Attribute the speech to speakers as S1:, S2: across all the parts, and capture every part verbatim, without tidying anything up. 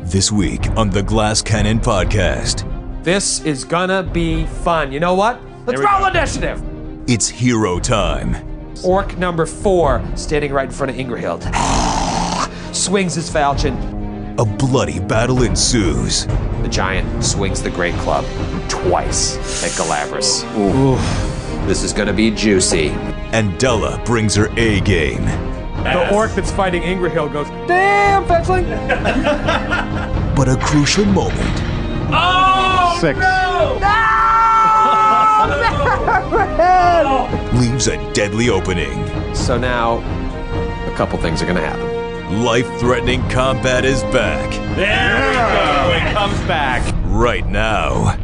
S1: This week on the Glass Cannon Podcast.
S2: This is gonna be fun. You know what? Let's roll go. Initiative!
S1: It's hero time.
S2: Orc number four, standing right in front of Ingrihild. Swings his falchion.
S1: A bloody battle ensues.
S2: The giant swings the great club twice at Galabras.
S3: Ooh. This is gonna be juicy.
S1: And Della brings her A game.
S2: The orc that's fighting Ingrihild goes, damn, fetchling!
S1: But a crucial moment.
S2: Oh,
S4: Six.
S2: No!
S1: No! Leaves a deadly opening.
S2: So now, a couple things are gonna happen.
S1: Life-threatening combat is back.
S2: There we go, it comes back.
S1: Right now.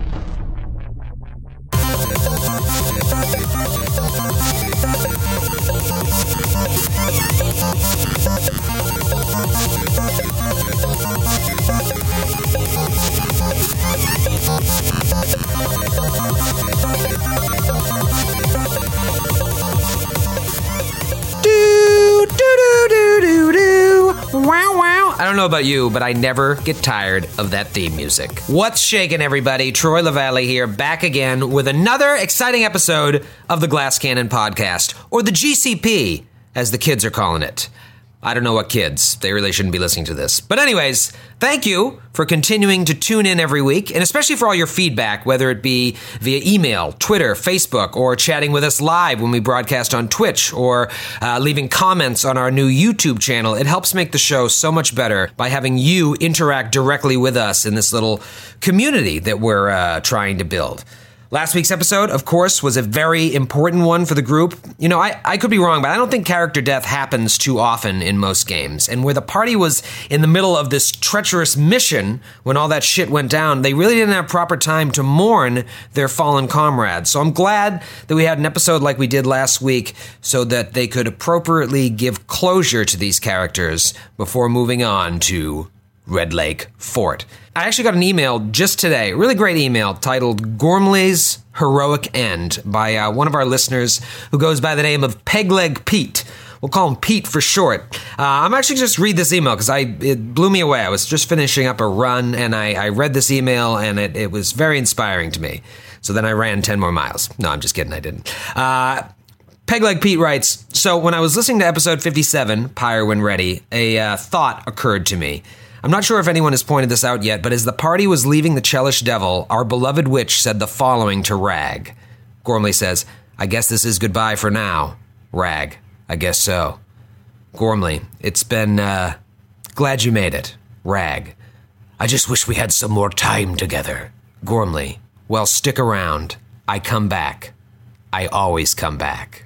S3: Do, do, do, do, do, do. Wow, wow. I don't know about you, but I never get tired of that theme music. What's shaking, everybody? Troy LaValle here, back again with another exciting episode of the Glass Cannon Podcast, or the G C P, as the kids are calling it. I don't know what kids. They really shouldn't be listening to this. But anyways, thank you for continuing to tune in every week, and especially for all your feedback, whether it be via email, Twitter, Facebook, or chatting with us live when we broadcast on Twitch, or uh, leaving comments on our new YouTube channel. It helps make the show so much better by having you interact directly with us in this little community that we're uh, trying to build. Last week's episode, of course, was a very important one for the group. You know, I, I could be wrong, but I don't think character death happens too often in most games. And where the party was in the middle of this treacherous mission when all that shit went down, they really didn't have proper time to mourn their fallen comrades. So I'm glad that we had an episode like we did last week so that they could appropriately give closure to these characters before moving on to Red Lake Fort. I actually got an email just today, a really great email titled Gormley's Heroic End by uh, one of our listeners who goes by the name of Pegleg Pete. We'll call him Pete for short. Uh, I'm actually just read this email because I it blew me away. I was just finishing up a run and I, I read this email and it, it was very inspiring to me. So then I ran ten more miles. No, I'm just kidding, I didn't. Uh, Pegleg Pete writes, so when I was listening to episode fifty-seven, Pyre When Ready, a uh, thought occurred to me. I'm not sure if anyone has pointed this out yet, but as the party was leaving the Chelish Devil, our beloved witch said the following to Rag. Gormley says, I guess this is goodbye for now. Rag, I guess so. Gormley, it's been, uh, glad you made it. Rag, I just wish we had some more time together. Gormley, well, stick around. I come back. I always come back.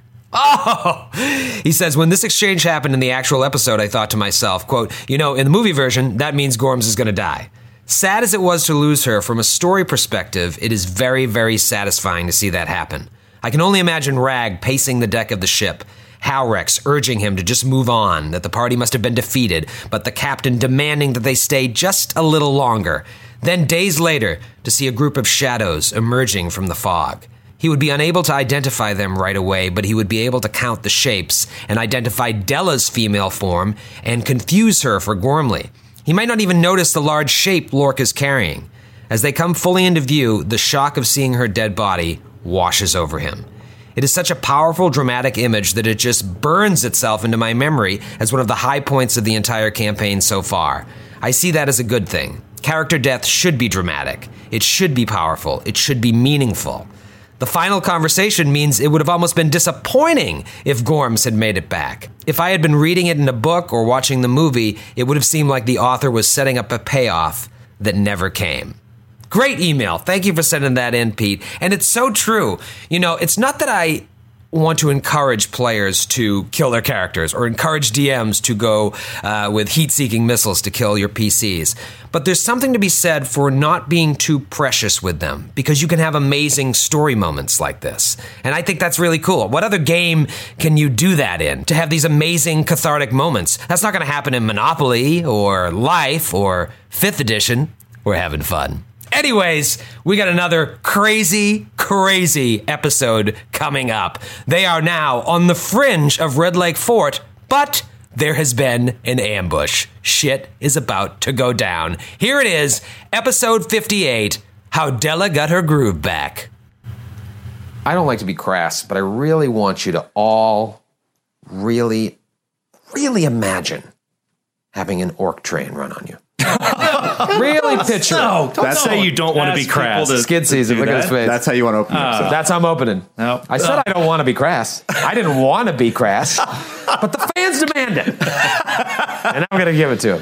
S3: Oh! He says, when this exchange happened in the actual episode, I thought to myself, quote, you know, in the movie version, that means Gorms is going to die. Sad as it was to lose her, from a story perspective, it is very, very satisfying to see that happen. I can only imagine Rag pacing the deck of the ship, Halrex urging him to just move on, that the party must have been defeated, but the captain demanding that they stay just a little longer. Then days later, to see a group of shadows emerging from the fog. He would be unable to identify them right away, but he would be able to count the shapes and identify Della's female form and confuse her for Gormley. He might not even notice the large shape Lork is carrying. As they come fully into view, the shock of seeing her dead body washes over him. It is such a powerful, dramatic image that it just burns itself into my memory as one of the high points of the entire campaign so far. I see that as a good thing. Character death should be dramatic. It should be powerful. It should be meaningful. The final conversation means it would have almost been disappointing if Gorms had made it back. If I had been reading it in a book or watching the movie, it would have seemed like the author was setting up a payoff that never came. Great email. Thank you for sending that in, Pete. And it's so true. You know, it's not that I want to encourage players to kill their characters or encourage D Ms to go uh, with heat-seeking missiles to kill your P Cs. But there's something to be said for not being too precious with them, because you can have amazing story moments like this. And I think that's really cool. What other game can you do that in? To have these amazing cathartic moments. That's not going to happen in Monopoly or Life or fifth edition. We're having fun. Anyways, we got another crazy, crazy episode coming up. They are now on the fringe of Red Lake Fort, but there has been an ambush. Shit is about to go down. Here it is, episode fifty-eight, How Della Got Her Groove Back.
S2: I don't like to be crass, but I really want you to all really, really imagine having an orc train run on you. Really picture
S4: No,
S2: it.
S4: that's how you don't want to be crass.
S2: Skid season, look at his face.
S5: That's how you want to open the episode.
S2: That's how I'm opening.
S4: No.
S2: I said I don't want to be crass. I didn't want to be crass, but the fans demand it. And I'm going to give it to him.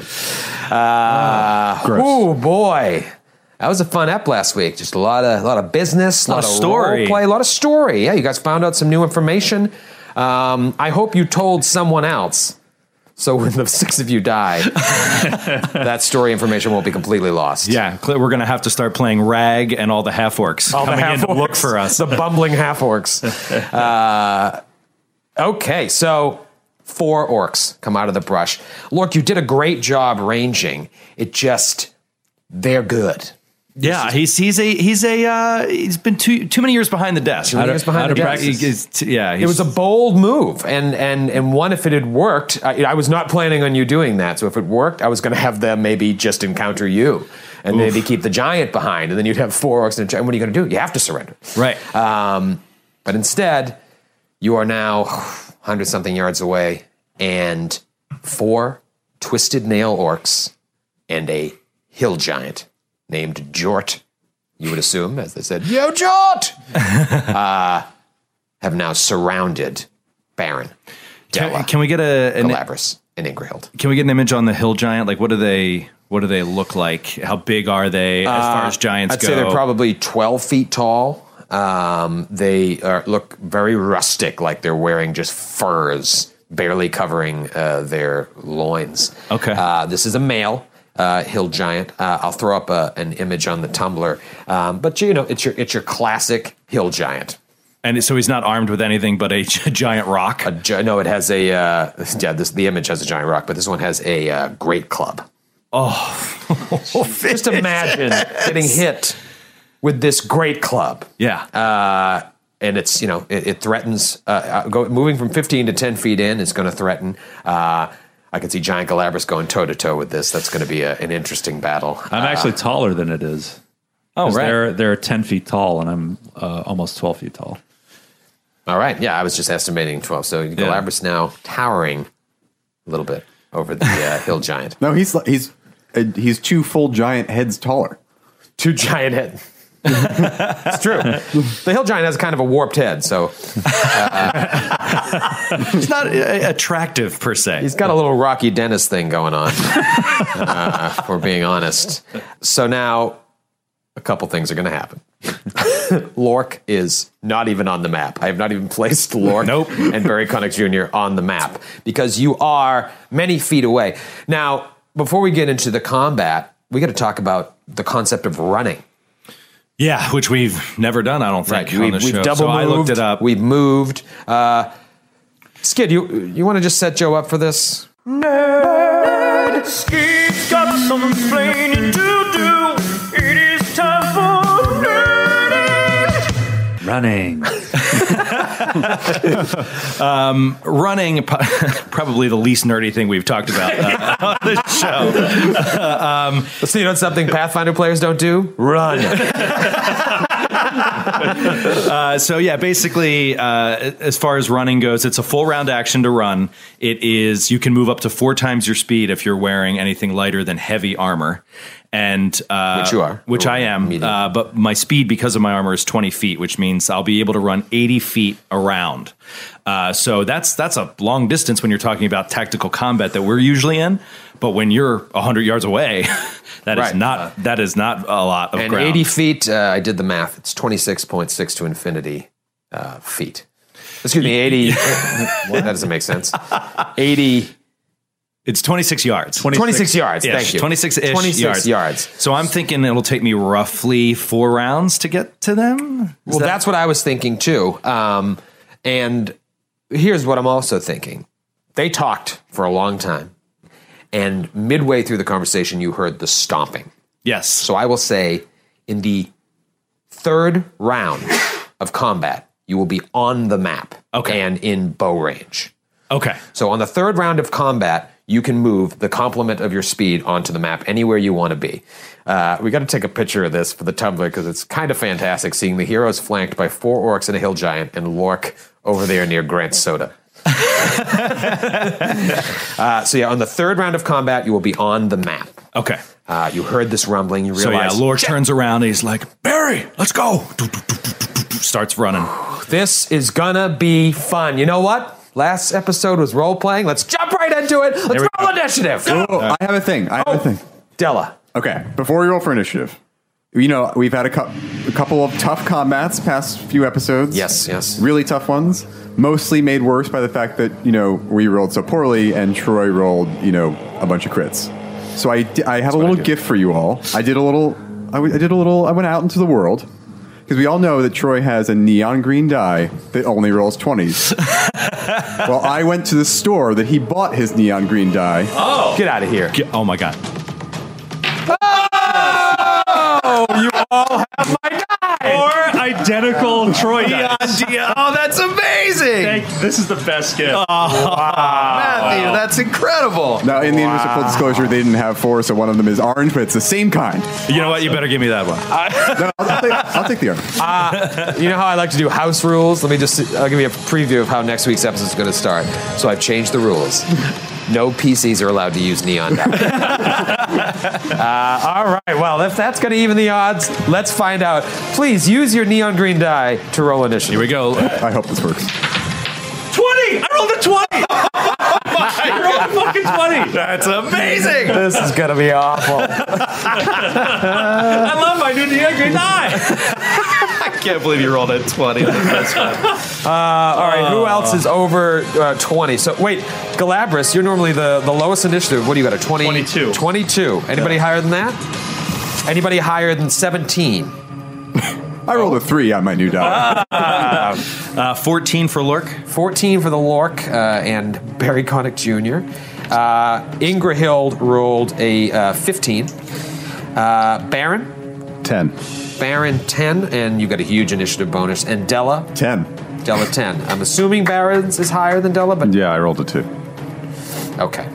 S2: Uh, oh, boy. That was a fun ep last week. Just a lot of a lot of business, a lot,
S4: lot of
S2: of
S4: story.
S2: role play, a lot of story. Yeah, you guys found out some new information. Um, I hope you told someone else. So when the six of you die, that story information won't be completely lost.
S4: Yeah, we're going to have to start playing Rag and all the half-orcs
S2: All the
S4: coming in to
S2: half-orcs.
S4: look for us.
S2: The bumbling half-orcs. Uh, okay, so four orcs come out of the brush. Lork, you did a great job ranging. It just, they're good.
S4: Yeah, he's he's a he's a uh, he's been too too many years behind the desk.
S2: Too many years behind
S4: How
S2: the
S4: to
S2: desk.
S4: prac- he's t- yeah,
S2: It was a bold move, and and and one, if it had worked, I, I was not planning on you doing that. So if it worked, I was going to have them maybe just encounter you, and
S4: Oof.
S2: maybe keep the giant behind, and then you'd have four orcs. And a giant. What are you going to do? You have to surrender,
S4: right.
S2: Um, but instead, you are now hundred something yards away, and four twisted nail orcs and a hill giant named Jort. You would assume, as they said, "Yo, Jort," uh, have now surrounded Baron, Della,
S4: Can, can we get a an,
S2: Galabras, and Ingrihild.
S4: can we get an image on the hill giant? Like, what do they what do they look like? How big are they as far as giants
S2: I'd
S4: go?
S2: say they're probably twelve feet tall. Um, they are, look very rustic, like they're wearing just furs, barely covering uh, their loins.
S4: Okay.
S2: Uh, this is a male. Uh, hill giant. Uh, I'll throw up a, an image on the Tumblr, um, but you know it's your it's your classic hill giant.
S4: And so he's not armed with anything but a giant rock.
S2: A gi- no, it has a uh, yeah. This the image has a giant rock, but this one has a uh, great club.
S4: Oh,
S2: Just imagine getting hit with this great club.
S4: yeah.
S2: Uh, and it's you know it, it threatens uh, go, moving from fifteen to ten feet in. It's going to threaten. Uh, I can see Giant Galabras going toe to toe with this. That's going to be a, an interesting battle.
S6: I'm actually taller than it is.
S4: oh,
S6: 'Cause
S4: right.
S6: They're they're ten feet tall, and I'm uh, almost twelve feet tall.
S2: All right, yeah, I was just estimating twelve. So Galabras now towering a little bit over the uh, hill giant.
S5: No, he's he's uh, he's two full giant heads taller.
S2: Two giant head. It's true. The hill giant has kind of a warped head, so
S4: It's not uh, attractive per se.
S2: he's got a little Rocky Dennis thing going on. uh, if we're being honest. So now a couple things are going to happen. Lork is not even on the map. I have not even placed Lork
S4: Nope.
S2: and Barry Connick Junior on the map because you are many feet away. Now, before we get into the combat, we got to talk about the concept of running.
S4: Yeah, which we've never done, I don't think, on
S2: we've,
S4: the
S2: we've
S4: show.
S2: double
S4: so
S2: moved.
S4: I looked it up.
S2: We've moved. Uh, Skid, you you want to just set Joe up for this?
S7: Skid's got some explaining to do. It is time for nerding.
S6: Running.
S4: um, running, probably the least nerdy thing we've talked about uh, on the show. um,
S2: So you know something Pathfinder players don't do? Run.
S4: uh, so yeah, basically, uh, as far as running goes, it's a full round action to run. It is, you can move up to four times your speed if you're wearing anything lighter than heavy armor. And uh,
S2: Which you are.
S4: which I am,
S2: Medium.
S4: uh, but my speed because of my armor is twenty feet, which means I'll be able to run eighty feet around. Uh, so that's that's a long distance when you're talking about tactical combat that we're usually in. But when you're a hundred yards away, that
S2: Right.
S4: is not that is not a lot of
S2: And
S4: ground.
S2: eighty feet, uh, I did the math. It's twenty-six point six to infinity uh, feet. Excuse me, eighty. That doesn't make sense. eighty.
S4: It's twenty-six yards.
S2: twenty-six yards.
S4: Ish,
S2: Thank you.
S4: twenty-six-ish
S2: twenty-six
S4: yards.
S2: yards.
S4: So I'm thinking it'll take me roughly four rounds to get to them. Is
S2: Well,
S4: that-
S2: that's what I was thinking too. Um, and here's what I'm also thinking. They talked for a long time. And midway through the conversation, you heard the stomping.
S4: yes.
S2: So I will say in the third round of combat, you will be on the map
S4: Okay.
S2: and in bow range.
S4: Okay.
S2: So on the third round of combat, you can move the complement of your speed onto the map anywhere you want to be. Uh, we got to take a picture of this for the Tumblr because it's kind of fantastic seeing the heroes flanked by four orcs and a hill giant and Lork over there near Grant Soda. uh, so yeah, on the third round of combat, you will be on the map.
S4: Okay.
S2: Uh, you heard this rumbling. You realize.
S4: So yeah, Lork turns around and he's like, Barry, let's go. Starts running.
S2: This is gonna be fun. You know what? Last episode was role playing. Let's jump right into it. Let's roll initiative.
S5: Oh, I have a thing. I have
S2: Oh.
S5: a thing.
S2: Della.
S5: Okay, before we roll for initiative, you know, we've had a, cu- a couple of tough combats past few episodes.
S2: Yes, yes.
S5: Really tough ones. Mostly made worse by the fact that, you know, we rolled so poorly and Troy rolled, you know, a bunch of crits. So I, di- I have a little gift for you all. I did a little, I, w- I did a little, I went out into the world. Because we all know that Troy has a neon green die that only rolls twenties. Well, I went to the store that he bought his neon green die.
S2: Oh. Get out of here.
S4: Get, oh my God.
S2: Oh, you all have my die.
S8: Or identical Troy dice.
S2: Oh, that's amazing.
S8: Thank, this is the best gift.
S2: Matthew, that's incredible.
S5: Now, in the interest of full disclosure, they didn't have four, so one of them is orange, but it's the same kind.
S4: You know what? You better give me that one.
S5: No, I'll, I'll, take, I'll take the orange.
S2: Uh, you know how I like to do house rules? Let me just, I'll give you a preview of how next week's episode is going to start. So I've changed the rules. No P Cs are allowed to use neon dye. uh, all right, well, if that's going to even the odds, let's find out. Please use your neon green die to roll initiative.
S4: Here we go.
S5: I hope this works.
S8: twenty! I rolled a twenty! I rolled a fucking twenty!
S2: That's amazing. This is going to be awful.
S8: I love my new neon green die!
S4: I can't believe you rolled a twenty. That's
S2: Uh, all right, who else is over uh, twenty? So, wait, Galabras, you're normally the, the lowest initiative. What do you got, a twenty?
S8: twenty-two.
S2: twenty-two. Anybody
S8: Yeah.
S2: higher than that? Anybody higher than seventeen?
S5: I rolled a three on my new die.
S4: uh, fourteen for Lork.
S2: fourteen for the Lork uh, and Barry Connick Junior Uh, Ingrahild rolled a uh, fifteen. Uh, Baron?
S5: ten.
S2: Baron, ten, and you got a huge initiative bonus. And Della?
S5: ten.
S2: Della, ten. I'm assuming Baron's is higher than Della, but
S5: Yeah, I rolled a two.
S2: okay.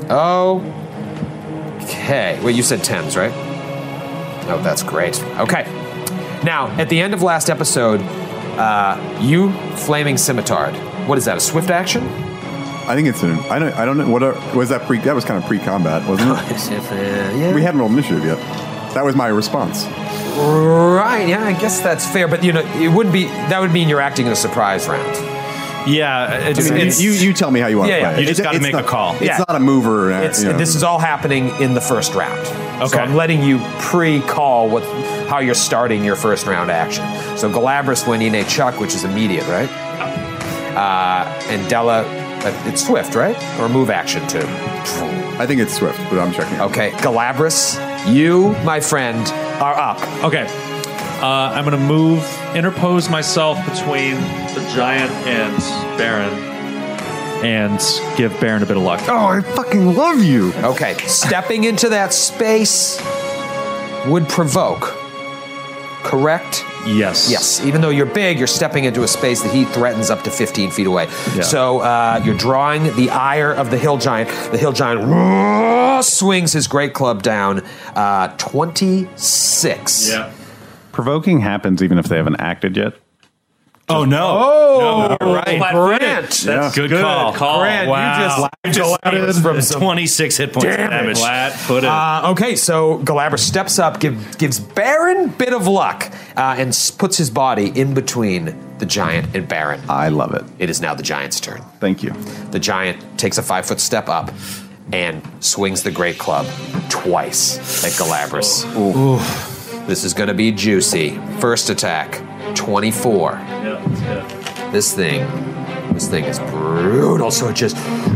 S2: Okay. Wait, you said tens, right? Oh, that's great. Okay. Now, at the end of last episode, uh, you flaming scimitard. What is that? A swift action?
S5: I think it's an. I don't. I don't know. What are, was that pre? That was kind of pre-combat, wasn't it?
S2: yeah.
S5: We hadn't rolled initiative yet. That was my response.
S2: Right. Yeah, I guess that's fair. But you know, it wouldn't be. That would mean you're acting in a surprise round.
S4: Yeah, it's,
S5: I mean,
S4: it's,
S5: you you tell me how you want
S2: Yeah,
S5: to
S2: yeah.
S5: play it.
S4: You just
S5: It's-
S4: gotta
S5: it's
S4: make a
S5: not-
S4: call.
S5: It's
S2: Yeah.
S5: not a mover. uh,
S2: It's,
S5: you know.
S2: This is all happening in the first round. So
S4: Okay.
S2: I'm letting you pre-call what how you're starting your first round action. So Galabras went in a chuck, which is immediate, right? Uh, and Della, uh, it's swift, right? Or move action too.
S5: I think it's Swift, but I'm checking.
S2: Okay, Galabras, you, my friend, are up.
S8: Okay. Uh, I'm going to move, interpose myself between the giant and Baron, and give Baron a bit of luck.
S5: Oh, I fucking love you.
S2: Okay, stepping into that space would provoke, correct?
S8: Yes.
S2: Yes, even though you're big, you're stepping into a space that he threatens up to fifteen feet away.
S8: Yeah.
S2: So uh, you're drawing the ire of the hill giant. The hill giant roar, swings his great club down. Uh, twenty-six.
S8: Yeah.
S9: Provoking happens even if they haven't acted yet.
S4: oh no!
S2: Oh,
S4: you're right.
S2: Grant.
S8: That's
S4: Good
S8: good
S4: call.
S8: call.
S2: Grant,
S4: Wow.
S2: you just, you just
S4: From twenty-six hit points of
S2: Damn it.
S4: damage.
S8: Flat footed.
S2: Uh, okay, so Galabras steps up, give, gives Baron bit of luck, uh, and s- puts his body in between the giant and Baron.
S9: I love it.
S2: It is now the giant's turn.
S9: Thank you.
S2: The giant takes a five foot step up and swings the great club twice at Galabras. Ooh. This is going to be juicy. First attack, twenty-four.
S8: Yeah, that's good.
S2: This thing, this thing is brutal. So it just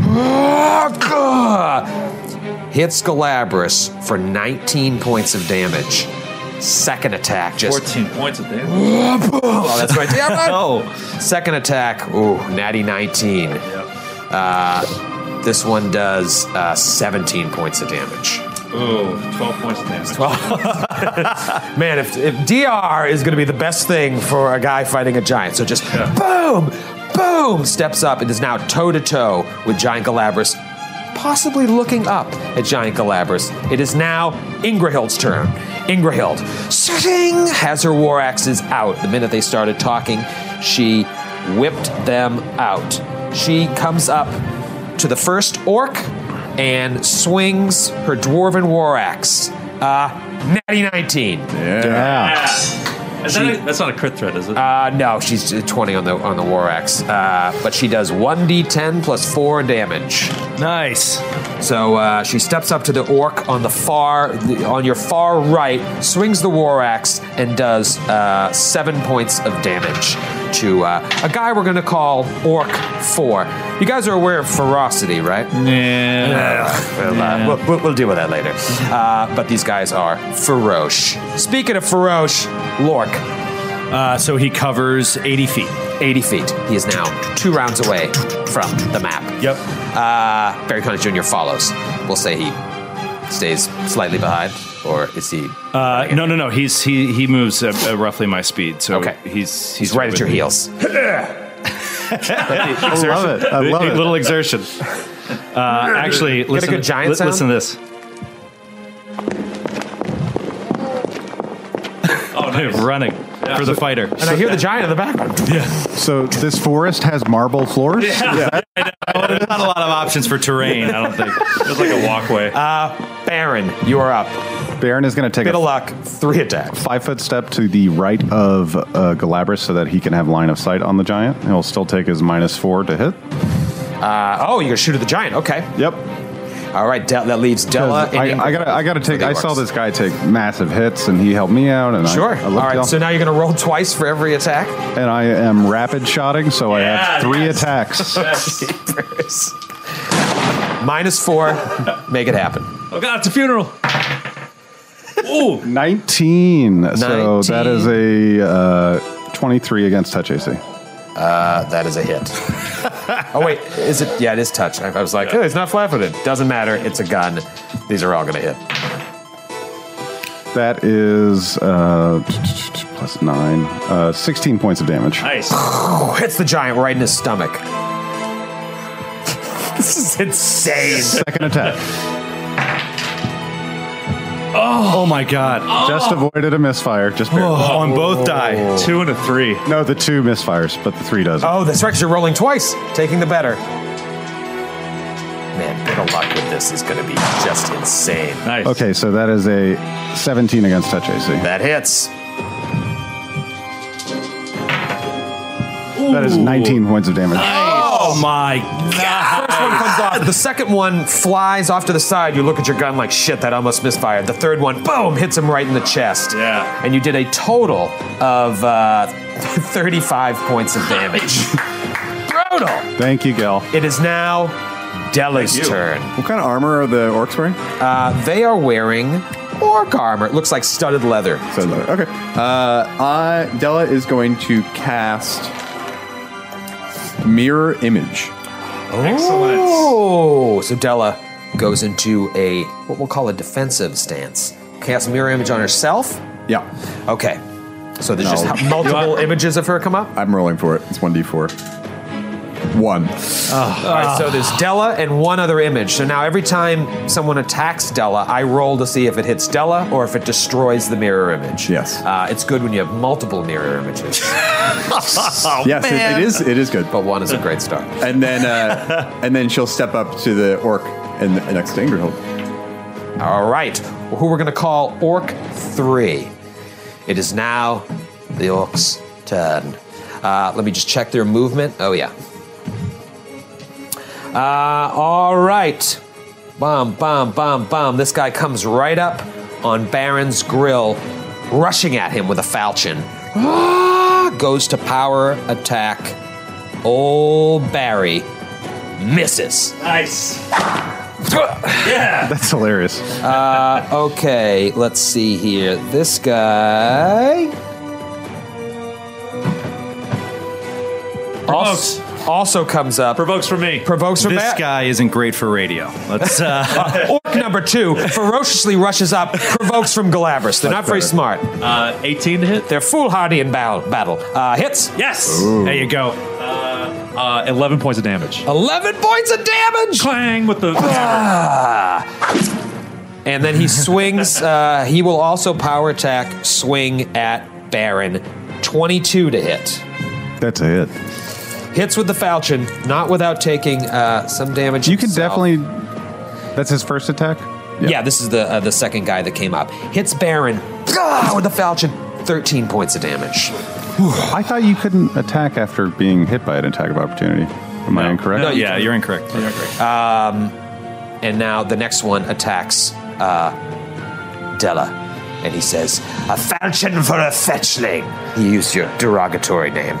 S2: hits Galabras for nineteen points of damage. Second attack, just
S8: fourteen points of damage.
S2: oh, that's right. Yeah, right.
S4: Oh,
S2: Second attack, ooh, natty nineteen. Uh, this one does uh, seventeen points of damage.
S8: Ooh, twelve points of damage.
S2: Man, if, if D R is going to be the best thing for a guy fighting a giant, so just boom, boom, steps up and is now toe-to-toe with Giant Galabras, possibly looking up at Giant Galabras. It is now Ingrahild's turn. Ingrahild, sitting, has her war axes out. The minute they started talking, she whipped them out. She comes up to the first orc and swings her dwarven war axe. Uh, natty nineteen.
S5: Yeah.
S8: Is that a, that's not a crit threat, is it?
S2: Uh, no, she's twenty on the on the war axe. Uh, but she does one d ten plus four damage.
S4: Nice.
S2: So uh, she steps up to the orc on the far, the, on your far right, swings the war axe, and does uh, seven points of damage to uh, a guy we're going to call Orc Four. You guys are aware of ferocity, right?
S8: Yeah.
S2: Uh, we'll, uh, we'll, we'll, we'll deal with that later. Uh, but these guys are Feroce. Speaking of Feroce, Lork.
S4: Uh, so he covers eighty feet.
S2: eighty feet. He is now two rounds away from the map.
S4: Yep.
S2: Uh, Barry Connors Junior follows. We'll say he stays slightly behind, or is he?
S4: Uh, no, no, no. He's he he moves at, at roughly my speed. So
S2: Okay.
S4: he's
S2: He's right at your heels.
S9: I love it. I love
S4: a
S9: it.
S4: little exertion. Uh, actually, listen,
S2: good giant
S4: li-
S2: sound?
S4: listen to this.
S8: Oh, nice.
S4: Running for the fighter.
S2: And I hear the giant in the background.
S9: So this forest has marble floors?
S4: Yeah. There's not a lot of options for terrain, I don't think.
S8: It's like a walkway.
S2: Baron, you are up.
S9: Baron is going to take
S2: Bit
S9: a
S2: of luck, three attacks.
S9: five foot step to the right of uh, Galabras so that he can have line of sight on the giant. He'll still take his minus four to hit.
S2: Uh, oh, you're gonna shoot at the giant. Okay.
S9: Yep.
S2: All right. De- that leaves Della.
S9: I,
S2: and
S9: I gotta, I gotta take.
S2: the
S9: I saw
S2: orcs.
S9: this guy take massive hits, and he helped me out. And
S2: Sure.
S9: I, I
S2: All
S9: looked
S2: right.
S9: up,
S2: So now you're gonna roll twice for every attack.
S9: and I am rapid shotting, so I have three
S8: yes.
S9: attacks.
S2: Minus four. Make it happen.
S8: Oh, God, it's a funeral. Ooh.
S9: Nineteen. So that
S2: nineteen.
S9: is a uh, twenty-three against touch A C.
S2: Uh, that is a hit. Oh wait, is it? Yeah, it is touch. I, I was like, oh, it's not flat-footed. Doesn't matter. It's a gun. These are all gonna hit.
S9: That is uh, plus nine, uh, sixteen points of damage.
S8: Nice.
S2: Oh, hits the giant right in his stomach. This is insane.
S9: Second attack.
S4: Oh my god.
S9: Just avoided a misfire. Just barely.
S4: On both die.
S8: Two and a three.
S9: No, the two misfires, but the three doesn't.
S2: Oh, that's right, 'cause you're rolling twice, taking the better. Man, bit of luck with this is going to be just insane.
S8: Nice.
S9: Okay, so that is a seventeen against touch A C.
S2: That hits.
S9: That is nineteen points of damage.
S4: Oh my god.
S2: First one comes off. The second one flies off to the side. You look at your gun like, shit, that almost misfired. The third one, boom, hits him right in the chest.
S8: Yeah.
S2: And you did a total of uh, thirty-five points of damage. Brutal.
S9: Thank you, Gil.
S2: It is now Della's turn.
S5: What kind of armor are the orcs wearing?
S2: Uh, they are wearing orc armor. It looks like studded leather.
S5: So, okay. Uh, I, Della is going to cast Mirror Image.
S8: Excellent.
S2: Oh, so Della goes into a, what we'll call a defensive stance. Cast mirror image on herself?
S5: Yeah.
S2: Okay. So there's
S5: No.
S2: just multiple images of her come up?
S5: I'm rolling for it. It's one d four. One.
S2: All right, so there's Della and one other image. So now every time someone attacks Della, I roll to see if it hits Della or if it destroys the mirror image.
S5: Yes.
S2: Uh, it's good when you have multiple mirror images,
S5: yes, it, it is. It is good.
S2: but one is a great start.
S5: And then, uh, and then she'll step up to the orc and, and next to Ingerhild.
S2: All right, who we're going to call Orc three. It is now the Orc's turn. Uh, let me just check their movement. Oh, yeah. Uh, all right. Bum, bum, bum, bum. This guy comes right up on Baron's grill, rushing at him with a falchion. Ah, goes to power attack. Old Barry misses.
S8: Nice. Yeah.
S9: That's hilarious.
S2: Uh, okay, let's see here. This guy also, also comes up.
S8: Provokes for me.
S2: Provokes from
S4: This
S2: that.
S4: guy isn't great for radio. Let's uh
S2: Orc number two ferociously rushes up, provokes from Galabras. They're not very smart.
S8: Uh, eighteen to hit.
S2: They're foolhardy in battle. battle. Uh, hits.
S8: Yes.
S4: there you go.
S8: Uh, Uh, eleven points of damage.
S3: eleven points of damage!
S8: Clang with the.
S3: And then he swings. Uh, he will also power attack, swing at Baron. twenty-two to hit.
S9: That's a hit.
S3: Hits with the falchion, not without taking uh, some damage.
S9: You can
S3: himself.
S9: definitely. That's his first attack?
S3: Yeah, this is the uh, the second guy that came up. Hits Baron ah, with the falchion. thirteen points of damage.
S9: I thought you couldn't attack after being hit by an attack of opportunity. Am I incorrect?
S4: No, yeah, you're incorrect. You're incorrect.
S3: Um, and now the next one attacks uh, Della. And he says, a falchion for a fetchling. You use your derogatory name.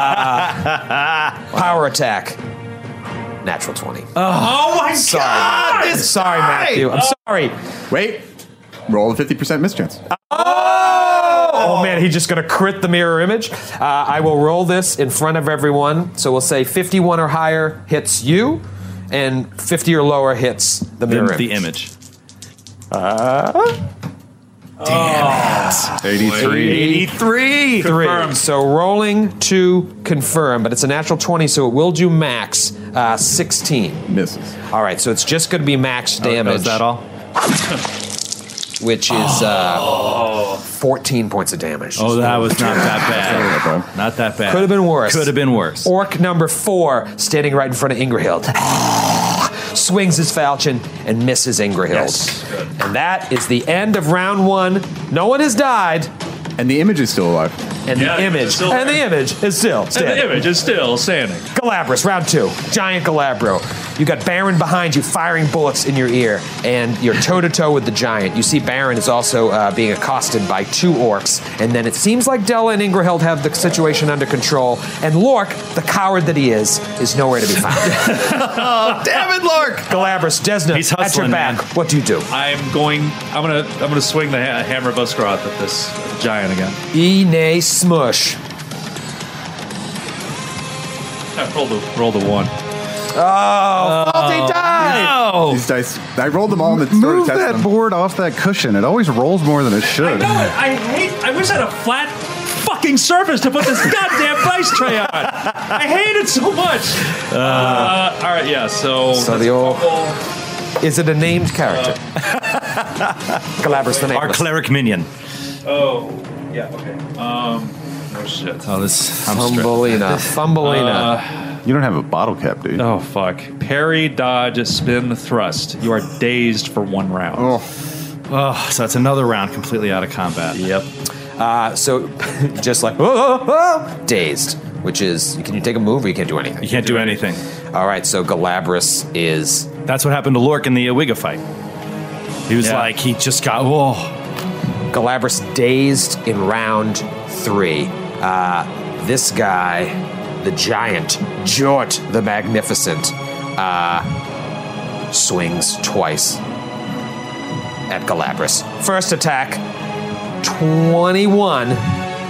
S3: uh, power attack. Natural twenty.
S8: Oh my
S3: sorry,
S8: god!
S3: Matthew. Sorry, Matthew. I'm sorry.
S5: Wait. Roll a fifty percent mischance.
S3: Oh! Oh, man, he's just going to crit the mirror image. Uh, I will roll this in front of everyone. So we'll say fifty-one or higher hits you, and fifty or lower hits the mirror
S4: The,
S3: image.
S4: the image.
S3: Uh,
S9: Damn it. eighty-three.
S3: eighty-three. Three. So rolling to confirm, but it's a natural twenty, so it will do max uh, sixteen.
S5: Misses.
S3: All right, so it's just going to be max damage.
S4: Oh, is that all?
S3: Which is uh, fourteen points of damage.
S4: Oh, that was not that bad. Not that bad.
S3: Could have been worse.
S4: Could have been worse.
S3: Orc number four, standing right in front of Ingrahild, swings his falchion and misses Ingrahild.
S4: Yes.
S3: And that is the end of round one. No one has died,
S5: And the image is still alive.
S3: and
S8: Yeah,
S3: the
S8: it's
S3: image,
S8: still
S3: and the
S8: there.
S3: image is still
S8: And
S3: standing.
S8: the image is still standing.
S3: Galabras, round two. Giant Galabro. You got Baron behind you, firing bullets in your ear, and you're toe to toe with the giant. You see Baron is also uh, being accosted by two orcs, and then it seems like Della and Ingrahild have the situation under control, and Lork, the coward that he is, is nowhere to be found.
S4: Oh, damn it, Lork!
S3: Galabras, Desna,
S4: He's
S3: at your
S4: hustling,
S3: back.
S4: man.
S3: What do you do?
S8: I'm going. I'm gonna. I'm gonna swing the ha- hammer of Buskroth at this giant again.
S3: E nay smush.
S8: I rolled the rolled the one.
S3: Oh, faulty die!
S4: No!
S5: These dice, I rolled them all in the
S9: Move
S5: sort of test
S9: that
S5: them.
S9: board off that cushion. It always rolls more than it
S8: I
S9: should.
S8: know it. I hate. I wish I had a flat fucking surface to put this goddamn dice tray on. I hate it so much. Uh, all right, yeah. So.
S3: So
S8: that's
S3: the
S8: a
S3: old-
S8: couple.
S3: Is it a named character? Galabras the
S4: Our
S3: nameless.
S4: cleric minion.
S8: Oh, yeah. Okay. Um. Oh shit.
S4: Oh, this. I'm stressed.
S3: Thumbelina. Thumbelina.
S9: You don't have a bottle cap, dude.
S8: Oh fuck. Parry, dodge, spin, thrust. You are dazed for one round.
S5: Oh,
S4: Oh, so that's another round completely out of combat.
S8: Yep.
S3: Uh, so, just like, oh, oh, oh, dazed, which is, can you take a move or you can't do anything?
S4: You can't do anything.
S3: All right, so Galabras is,
S4: That's what happened to Lork in the Iwiga fight. He was
S8: Yeah.
S4: like, he just got, whoa.
S3: Galabras dazed in round three. Uh, this guy, the giant, Jort the Magnificent, uh, swings twice at Galabras. First attack, twenty-one.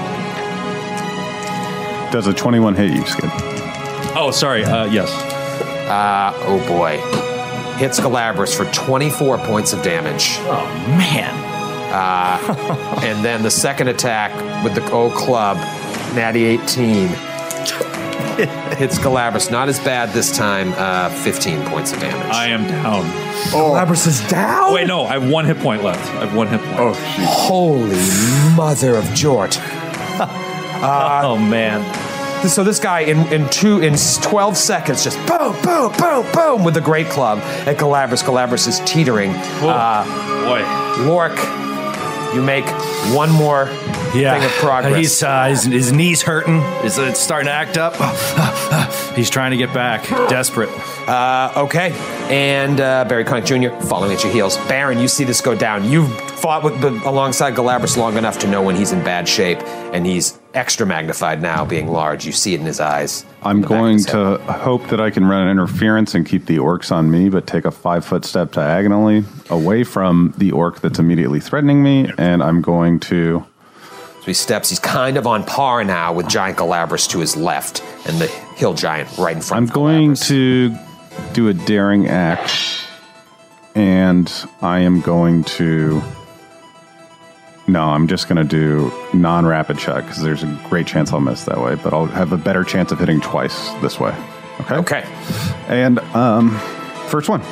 S9: Does a twenty-one hit you, Skid?
S8: Oh, sorry. Uh, yes.
S3: Uh, oh boy. Hits Galabras for twenty-four points of damage.
S4: Oh, man.
S3: And then the second attack with the old club, natty eighteen. Hits Galabras. Not as bad this time, uh, fifteen points of damage.
S8: I am down.
S3: Galabras is down?
S8: Oh, wait, no. I have one hit point left. I have one hit point.
S5: oh, shoot.
S3: Holy mother of Jort.
S4: oh, man.
S3: So this guy in, in two in twelve seconds just boom, boom, boom, boom with the great club at Galabras. Galabras is teetering. Uh,
S8: Boy.
S3: Lork, you make one more
S4: Yeah.
S3: thing of progress.
S4: He's, uh, his, his knee's hurting. It's, it's starting to act up. He's trying to get back. Desperate.
S3: Uh, okay. And uh, Barry Connick Junior following at your heels. Baron, you see this go down. You've fought with the, alongside Galabras long enough to know when he's in bad shape, and he's extra magnified now, being large. You see it in his eyes.
S9: I'm
S3: The back of
S9: going
S3: his head.
S9: to hope that I can run an interference and keep the orcs on me, but take a five foot step diagonally away from the orc that's immediately threatening me, and I'm going to.
S3: So he steps. He's kind of on par now with Giant Galabras to his left, and the hill giant right in front.
S9: I'm
S3: of
S9: going
S3: Galabras.
S9: to do a daring act, and I am going to No, I'm just going to do non-rapid shot because there's a great chance I'll miss that way, but I'll have a better chance of hitting twice this way. Okay.
S2: Okay.
S9: And um, first one.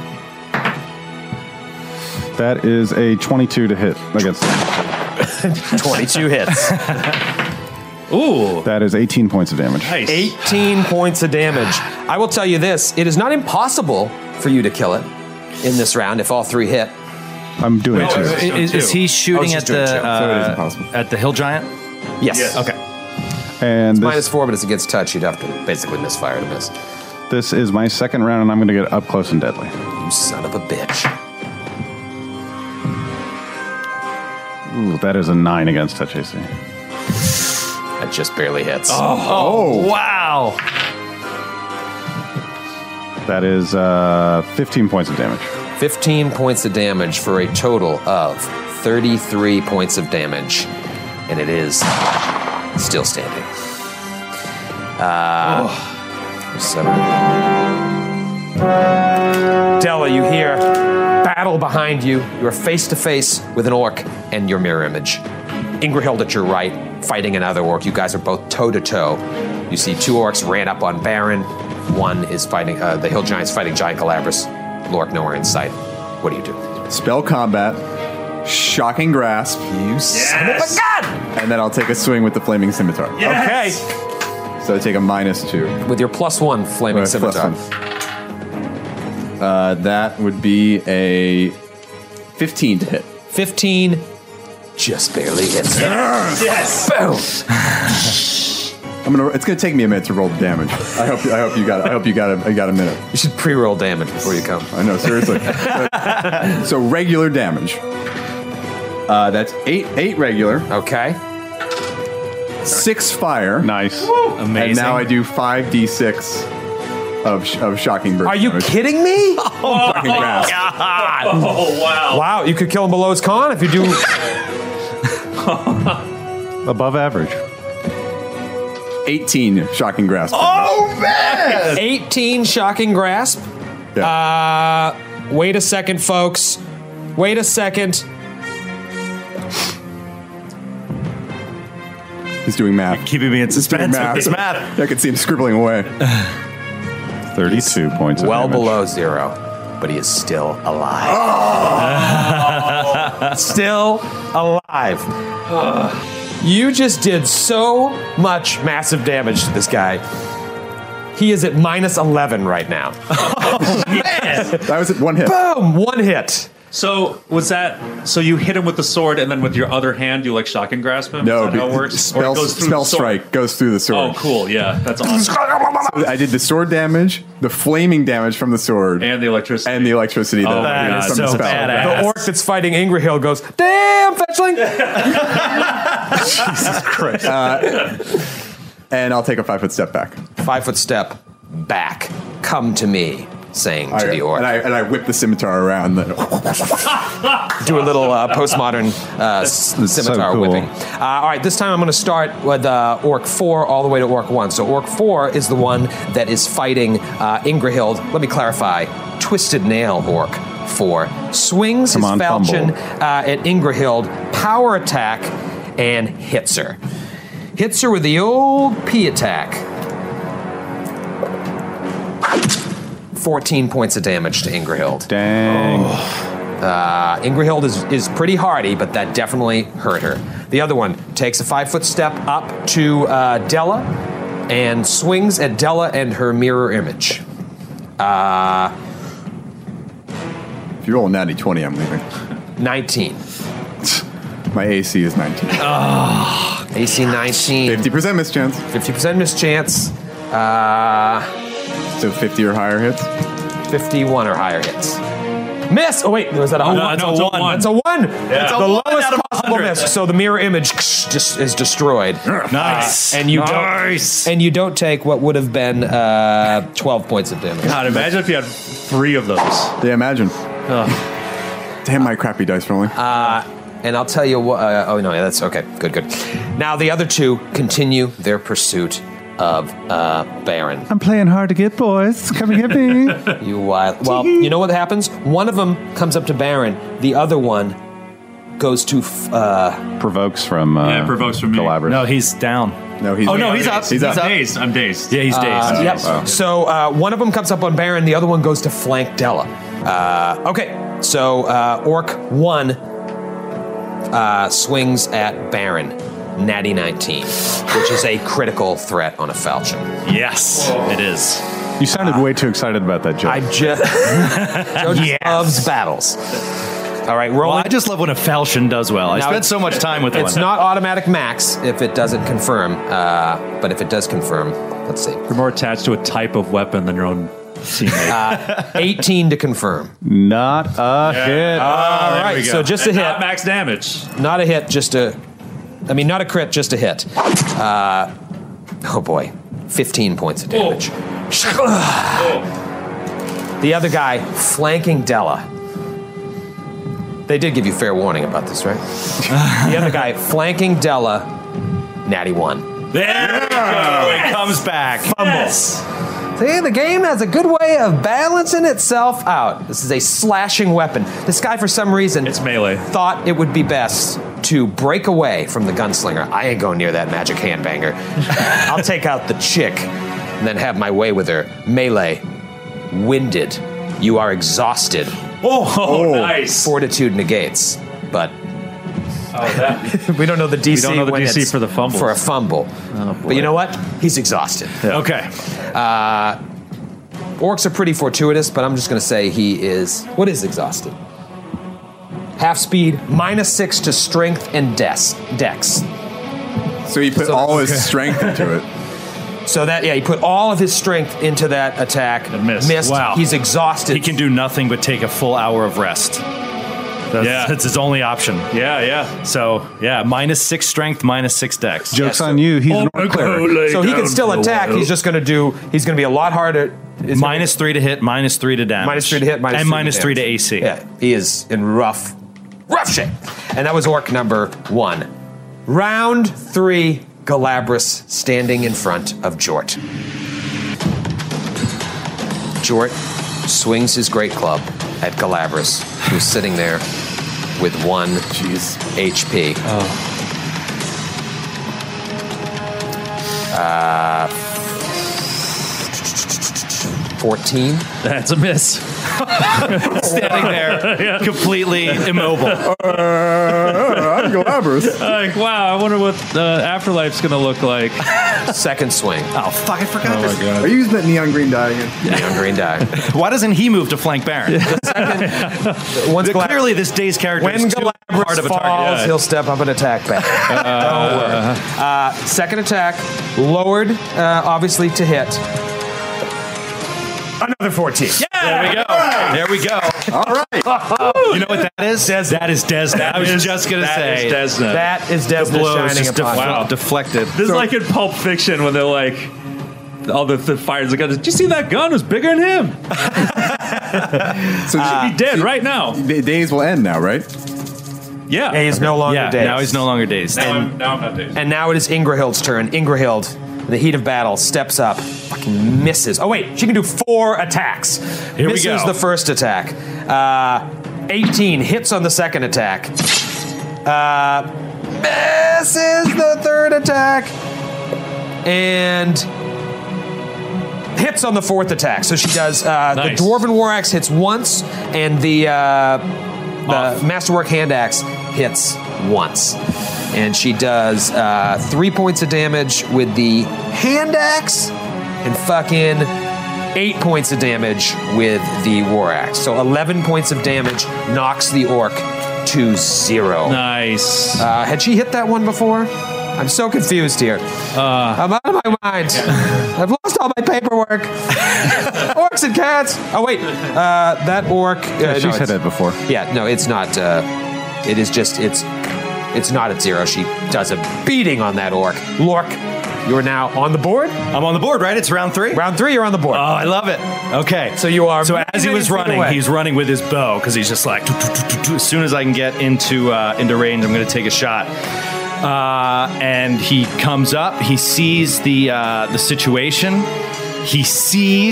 S9: That is a twenty-two to hit against.
S2: twenty-two hits.
S8: Ooh.
S9: That is eighteen points of damage.
S8: Nice.
S2: eighteen points of damage. I will tell you this: it is not impossible for you to kill it in this round if all three hit.
S9: I'm doing
S8: No,
S9: two.
S8: it's-
S4: Is, is he shooting
S2: just
S4: at
S2: doing
S4: the
S2: two, so
S5: it
S4: uh,
S5: isn't possible.
S4: at the hill giant?
S2: Yes.
S8: Yes.
S4: Okay.
S9: And this,
S2: Minus four, but it's against touch. You'd have to basically misfire to miss.
S9: this is my second round, and I'm going to get up close and deadly.
S2: You son of a bitch.
S9: Ooh, that is a nine against touch A C.
S2: That just barely hits.
S4: Oh, wow.
S9: That is uh, fifteen points of damage.
S2: fifteen points of damage for a total of thirty-three points of damage. And it is still standing. Uh, seven. Della, you hear battle behind you. You are face to face with an orc and your mirror image. Ingrahild at your right, fighting another orc. You guys are both toe to toe. You see two orcs ran up on Baron. One is fighting, uh, the hill giant's fighting Giant Galabras. Lork nowhere in sight. What do you do?
S5: Spell combat, shocking grasp,
S2: You son of a god!
S5: and then I'll take a swing with the flaming scimitar.
S2: Okay.
S5: So I take a minus two.
S2: With your plus one flaming
S5: Uh, plus
S2: scimitar.
S5: one. Uh, that would be a fifteen to hit.
S2: fifteen just barely hits. Yes. Boom.
S5: I'm gonna. It's gonna take me a minute to roll the damage. I hope. I hope you got. I hope you got a. I got a minute.
S2: You should pre-roll damage before you come.
S5: I know. Seriously. So regular damage. Uh, that's eight. Eight regular.
S2: Okay.
S5: Six fire.
S9: Nice.
S4: Amazing.
S5: And now I do five d six of sh- of shocking burst.
S2: Are you
S5: damage.
S2: kidding me?
S5: Shocking grasp.
S8: Oh, wow.
S2: Wow, you could kill him below his con if you do.
S9: Above average.
S5: eighteen shocking grasp.
S2: eighteen shocking grasp.
S5: Yeah.
S2: Uh, wait a second, folks. Wait a second.
S5: He's doing math.
S4: Keeping me in suspense
S5: Math.
S4: with this math.
S5: I could see him scribbling away.
S9: thirty-two points of
S2: Well
S9: damage.
S2: below zero, but he is still alive. Still alive. You just did so much massive damage to this guy. He is at minus eleven right now.
S5: That was it. One hit.
S2: Boom! One hit.
S8: So was that? So you hit him with the sword, and then with your other hand, you like shocking grasp him?
S5: No,
S8: Is that how it
S5: be-
S8: works? Or
S5: spell,
S8: it goes through
S5: spell
S8: the sword?
S5: strike goes through the sword.
S8: Oh, cool! Yeah, that's awesome.
S5: I did the sword damage, the flaming damage from the sword,
S8: And the electricity.
S5: and the electricity that
S8: Oh my
S5: I
S8: God,
S5: from
S4: so
S5: the spell.
S4: badass.
S2: The orc that's fighting Ingrahild goes, "Damn, Fetchling!"
S5: And I'll take a five foot step back.
S2: Five foot step back. Come to me, saying to
S5: I-
S2: the orc.
S5: and I and I whip the scimitar around. Then
S2: Do a little uh, postmodern uh, s- scimitar
S9: cool.
S2: whipping. Uh, all right, this time I'm going to start with uh, Orc four all the way to Orc one. So Orc four is the one that is fighting uh, Ingrahild. Let me clarify. Twisted Nail Orc four swings
S9: Come
S2: his
S9: on,
S2: falchion
S9: fumble.
S2: uh, at Ingrahild, power attack, and hits her. Hits her with the old P attack. fourteen points of damage to Ingrahild.
S9: Dang.
S2: Uh, Ingrahild is, is pretty hardy, but that definitely hurt her. The other one takes a five foot step up to uh, Della and swings at Della and her mirror image. Uh,
S5: if you roll a natty twenty, I'm leaving.
S2: nineteen.
S5: My A C is nineteen.
S2: A C nineteen.
S5: Fifty percent mischance.
S2: fifty percent mischance. Uh,
S5: So fifty or higher hits.
S2: fifty-one or higher hits. Miss! Oh, wait, was that a
S4: no,
S2: one?
S4: it's a one.
S2: It's a one! It's
S4: a
S2: the
S4: one
S2: lowest
S4: out of
S2: possible
S4: one hundred.
S2: miss. So the mirror image just is destroyed.
S4: Nice.
S2: Uh, and you
S4: nice.
S2: don't and you don't take what would have been uh, twelve points of damage.
S8: God, imagine if you had three of those.
S5: Yeah, imagine. Damn my crappy dice rolling.
S2: And I'll tell you what. Uh, oh no, yeah, that's okay. Good, good. Now the other two continue their pursuit of uh, Baron.
S9: I'm playing hard to get, boys. Come and get me.
S2: You wild. Well, you know what happens? One of them comes up to Baron. The other one goes to uh,
S9: Provokes from uh,
S8: Yeah, provokes from me.
S9: Galabras.
S4: No, he's down.
S5: No, he's
S4: Oh, no, he's up.
S5: He's
S8: I'm
S5: up.
S8: dazed. I'm dazed.
S4: Yeah, he's dazed.
S2: Uh, yep. So uh, one of them comes up on Baron, the other one goes to flank Della. Uh, okay, so uh, Orc one uh, swings at Baron, natty nineteen, which is a critical threat on a falchion.
S4: Yes, it is.
S9: You sounded way too excited about that joke.
S2: I just Joe just
S4: Yes.
S2: loves battles. All right, roll.
S4: Well, I just love when a falchion does well. I
S2: Now,
S4: spent so much time with
S2: It's
S4: one.
S2: not automatic max if it doesn't confirm, uh, but if it does confirm, let's see,
S8: You're more attached to a type of weapon than your own teammate.
S2: eighteen to confirm.
S9: Not a hit.
S2: All right,
S4: we go.
S2: so just a
S8: And
S2: hit.
S8: not max damage.
S2: Not a hit, just a. I mean, not a crit, just a hit. Uh, oh boy, fifteen points of damage. The other guy flanking Della. They did give you fair warning about this, right? The other guy flanking Della, natty one.
S4: There we go. It comes back.
S2: Fumbles. See, the game has a good way of balancing itself out. This is a slashing weapon. This guy, for some reason,
S8: It's melee.
S2: thought it would be best to break away from the gunslinger. I ain't going near that magic handbanger. I'll take out the chick and then have my way with her. Melee. Winded. You are exhausted.
S8: Oh, oh, nice.
S2: Fortitude negates, but
S8: Oh, that.
S2: we don't know the D C.
S8: We don't know the
S2: when
S8: D C
S2: it's
S8: for the fumbles.
S2: For a fumble. But you know what? He's exhausted.
S4: Okay.
S2: Uh, orcs are pretty fortuitous, but I'm just going to say he is. What is exhausted? Half speed, minus six to strength and dex. dex.
S5: So he put
S2: So-
S5: all his
S2: okay.
S5: strength into it.
S2: So that, yeah, he put all of his strength into that attack.
S8: And missed.
S2: Missed.
S4: Wow.
S2: He's exhausted.
S4: He can do nothing but take a full hour of rest. That's,
S8: Yeah.
S4: that's his only option.
S8: Yeah, yeah.
S4: So, yeah, minus six strength, minus six dex.
S9: Joke's
S2: Yes,
S9: on you. He's
S8: Oh
S9: an
S8: my
S9: orc
S8: God,
S9: cleric.
S8: lay
S2: So he can
S8: down
S2: still
S8: for a
S2: attack.
S8: while.
S2: He's just going to do. He's going to be a lot harder. It's
S4: Minus three to hit, minus three to damage.
S2: minus three to hit, minus
S4: and
S2: three
S4: minus
S2: to
S4: three to
S2: damage.
S4: A C.
S2: Yeah, he is in rough, rough shape. And that was orc number one. Round three, Galabras standing in front of Jort. Jort swings his great club at Galabras, who's sitting there with one H P. Uh, fourteen.
S8: That's a miss.
S4: Standing there, completely immobile.
S5: Uh, I'm Galabras.
S8: Like, wow, I wonder what uh, Afterlife's going to look like.
S2: Second swing.
S4: Oh, fuck, I forgot
S8: Oh,
S4: this.
S8: my God.
S5: Are you using that neon green dye again?
S2: Neon green die.
S4: Why doesn't he move to flank Baron?
S2: Once Galab-
S4: Clearly, this day's character
S2: when
S4: is too hard
S2: Galabras
S4: of a
S2: falls,
S4: target.
S8: Yeah.
S2: he'll step up and attack back. Don't worry. Uh, second attack, lowered, uh, obviously to hit. Another fourteen.
S4: There we go. There we go.
S5: All right.
S4: You know what that is? That is Desna. I was
S8: is-
S4: just going to
S8: that
S4: say.
S8: is Desna.
S2: That is
S4: the
S2: Desna
S4: blow is
S2: shining
S4: just
S2: upon
S4: def-
S2: him.
S8: Wow.
S4: deflected.
S8: This is like in Pulp Fiction when they're like, all the, the fighters are going, did you see that gun? It was bigger than him.
S5: So
S8: He'd be dead right now.
S5: the days will end now, right?
S8: Yeah.
S2: He is no longer
S4: Yeah,
S2: dazed.
S4: now he's no longer dazed.
S8: now,
S4: And
S8: I'm, now I'm not dazed.
S2: And now it is Ingrahild's turn. Ingrahild, in the heat of battle, steps up, fucking misses. Oh wait, she can do four attacks.
S4: Here we
S2: misses
S4: go.
S2: the first attack. Uh, eighteen hits on the second attack. Uh, misses the third attack. And hits on the fourth attack. So she does. Uh,
S8: Nice.
S2: The Dwarven War Axe hits once, and the uh, the Masterwork Hand Axe hits once. And she does uh, three points of damage with the Hand Axe, and fucking eight points of damage with the War Axe. So eleven points of damage knocks the orc to zero.
S8: Nice.
S2: Uh, had she hit that one before? I'm so confused here.
S8: Uh,
S2: I'm out of my mind. I've lost all my paperwork. Orcs and cats. Oh wait, uh, that orc. Uh,
S9: Yeah,
S2: no,
S9: she's had
S2: it's-
S9: that before.
S2: Yeah, no, it's not. Uh, it is just. It's. It's not at zero. She does a beating on that orc. Lork, you are now on the board.
S4: I'm on the board, right? It's round three?
S2: Round three, you're on the board.
S4: Oh, I love it. Okay.
S2: So you are
S4: So
S2: many,
S4: as he
S2: many
S4: was
S2: feet
S4: running,
S2: away.
S4: he's running with his bow because he's just like, "Doo, doo, doo, doo, doo." As soon as I can get into uh, into range, I'm going to take a shot. Uh, and he comes up. He sees the uh, the situation. He sees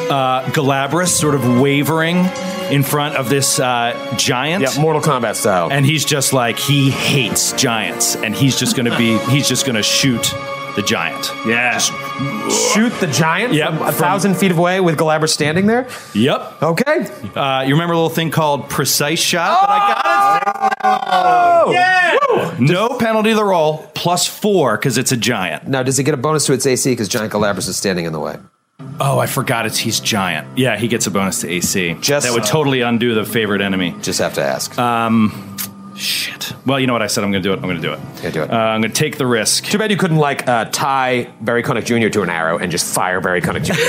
S4: uh, Galabras sort of wavering in front of this uh, giant.
S2: Yeah, Mortal Kombat style.
S4: And he's just like, he hates giants, and he's just going to be, he's just going to shoot the giant.
S8: Yeah.
S2: Shoot the giant
S4: Yep,
S2: from a
S4: from-
S2: thousand feet away with Galabra standing there?
S4: Yep.
S2: Okay.
S4: Uh, you remember a little thing called precise shot that I got?
S2: Oh!
S8: Yeah.
S4: No penalty to the roll, plus four because it's a giant.
S2: Now, does it get a bonus to its A C because Giant Galabras is standing in the way?
S4: Oh, I forgot it's he's giant. Yeah, he gets a bonus to A C.
S2: Just-
S4: that would totally undo the favorite enemy.
S2: Just have to ask.
S4: Um, shit. Well, you know what I said. I'm going to do it. I'm going to do it.
S2: Yeah, do it.
S4: Uh, I'm going to take the risk.
S2: Too bad you couldn't, like, uh, tie Barry Connick Junior to an arrow and just fire Barry Connick Junior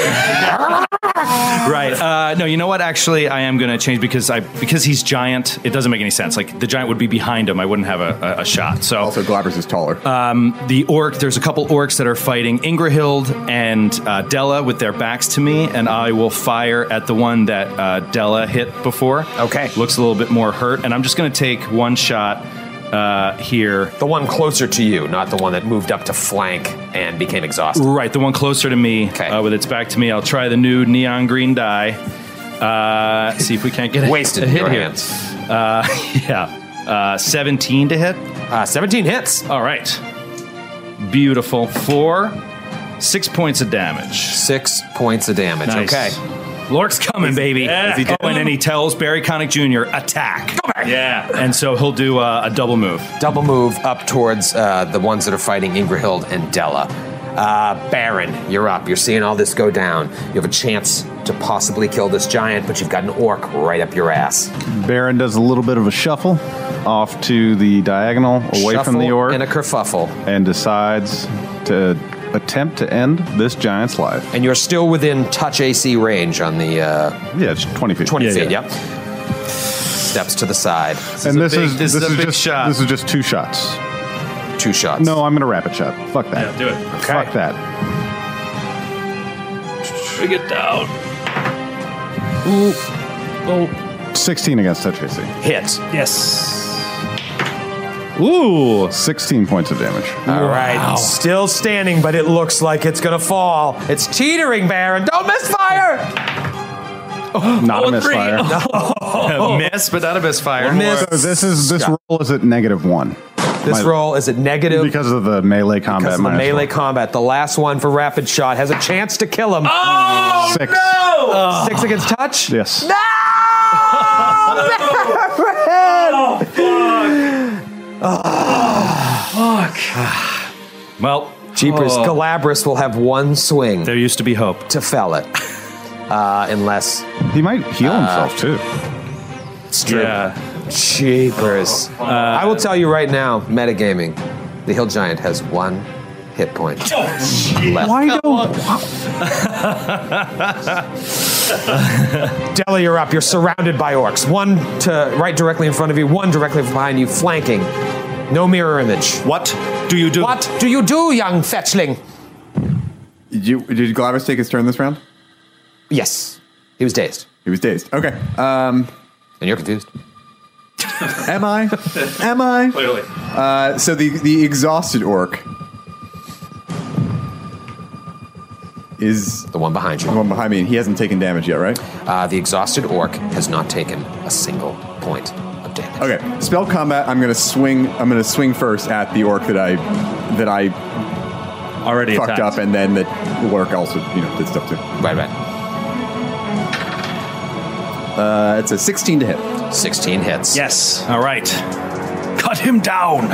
S4: Right. Uh, no, you know what? Actually, I am going to change because I because he's giant. It doesn't make any sense. Like the giant would be behind him. I wouldn't have a, a, a shot. So
S5: Also, Galabras is taller.
S4: um, the orc. There's a couple orcs that are fighting Ingrahild and uh, Della with their backs to me, and I will fire at the one that uh, Della hit before.
S2: Okay.
S4: Looks a little bit more hurt, and I'm just going to take one shot uh, here.
S2: The one closer to you, not the one that moved up to flank and became exhausted.
S4: Right, the one closer to me,
S2: Okay.
S4: uh, with its back to me. I'll try the new neon green die. Uh, see if we can't get a,
S2: Wasted
S4: a
S2: in
S4: hit
S2: your
S4: here.
S2: hands.
S4: Uh, yeah, uh, seventeen to hit.
S2: Uh, seventeen hits.
S4: All right, beautiful. Four, six points of damage.
S2: Six points of damage.
S4: Nice.
S2: Okay.
S4: Lork's coming, baby.
S8: Yeah.
S4: Is he oh, and then he tells Barry Connick Junior attack.
S8: Yeah.
S4: And so he'll do uh, a double move.
S2: Double move up towards uh, the ones that are fighting Ingrahild and Della. Uh, Baron, you're up. You're seeing all this go down. You have a chance to possibly kill this giant, but you've got an orc right up your ass.
S9: Baron does a little bit of a shuffle off to the diagonal away from the
S2: Shuffle
S9: orc
S2: and a kerfuffle.
S9: and decides to attempt to end this giant's life.
S2: And you're still within touch A C range on the uh,
S9: Yeah, it's twenty feet.
S2: twenty
S4: Yeah,
S2: feet,
S4: yeah.
S2: yep. Steps to the side.
S9: And
S4: is
S9: this
S4: a big-
S9: is
S4: this
S9: this
S4: is a
S9: is
S4: big
S9: just
S4: shot.
S9: this is just two shots.
S2: Two shots.
S9: No, I'm gonna rapid shot. Fuck that.
S8: Yeah, do it.
S9: Fuck that.
S8: Bring it down.
S9: Oh. sixteen against touch A C.
S2: Hit.
S8: Yes.
S4: Ooh.
S9: sixteen points of damage.
S2: All right. Still standing, but it looks like it's going to fall. It's teetering, Baron. Don't misfire.
S9: Not a misfire.
S4: Miss, but not a misfire.
S2: Miss.
S9: So this is this roll is at negative one.
S2: This
S9: My-
S2: roll is at negative
S9: because of the melee combat.
S2: because of the
S9: minus
S2: melee
S9: one.
S2: combat. The last one for rapid shot has a chance to kill him.
S8: Oh,
S9: Six.
S8: no!
S2: Six against touch?
S9: Yes.
S2: No!
S4: Well,
S2: Jeepers,
S4: oh,
S2: Galabras will have one swing
S4: there used to be hope.
S2: to fell it. Uh, unless
S9: He might heal himself too.
S2: it's true.
S4: Yeah.
S2: Jeepers. I will tell you right now, metagaming, the Hill Giant has one hit point left.
S9: Why don't?
S2: Della, you're up. You're surrounded by orcs. One to right directly in front of you, one directly behind you, flanking. No mirror image.
S4: What do you do?
S2: What do you do, young fetchling?
S5: Did, you, did Galabras take his turn this round?
S2: Yes. He was dazed.
S5: He was dazed. Okay. Um,
S2: And you're confused.
S5: am I? Am I?
S8: Clearly.
S5: Uh, so the the exhausted orc is
S2: The one behind
S5: the
S2: you.
S5: one behind me, and he hasn't taken damage yet, right?
S2: Uh, the exhausted orc has not taken a single point of damage.
S5: Okay. Spell combat. I'm gonna swing. I'm gonna swing first at the orc that I that I
S8: Already
S5: fucked
S8: attacked.
S5: up, and then the orc also you know did stuff too.
S2: Right, right.
S5: Uh, it's a sixteen to hit.
S2: sixteen hits.
S8: Yes.
S4: All right. Cut him down.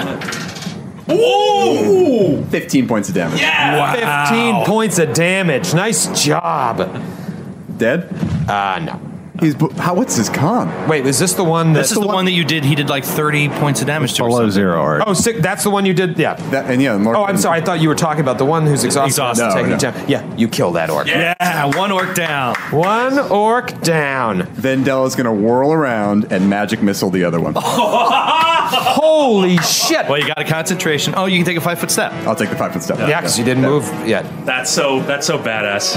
S8: Ooh!
S5: fifteen points of damage.
S8: Yeah!
S2: fifteen points of damage. Nice job.
S5: Dead.
S2: Uh, no.
S5: He's bu- how? What's his con?
S2: Wait, is this the one
S4: This
S2: that's
S4: is the one that you did. He did like thirty points of damage to. or
S9: Below
S4: something.
S9: zero. Or
S2: Oh, sick. That's the one you did? Yeah.
S5: That and yeah. Lord-
S2: Oh, I'm sorry. I thought you were talking about the one who's exhausted.
S4: Exhausted.
S2: and
S5: No,
S2: taking
S5: no.
S2: down. Yeah, you kill that orc.
S4: Yeah, one orc down.
S2: One orc down.
S5: Then Della's gonna whirl around and magic missile the other one.
S2: Holy shit.
S4: Well, you got a concentration. Oh, you can take a five foot step.
S5: I'll take the five foot step.
S2: Yeah, because you didn't move yet.
S8: That's so that's so badass.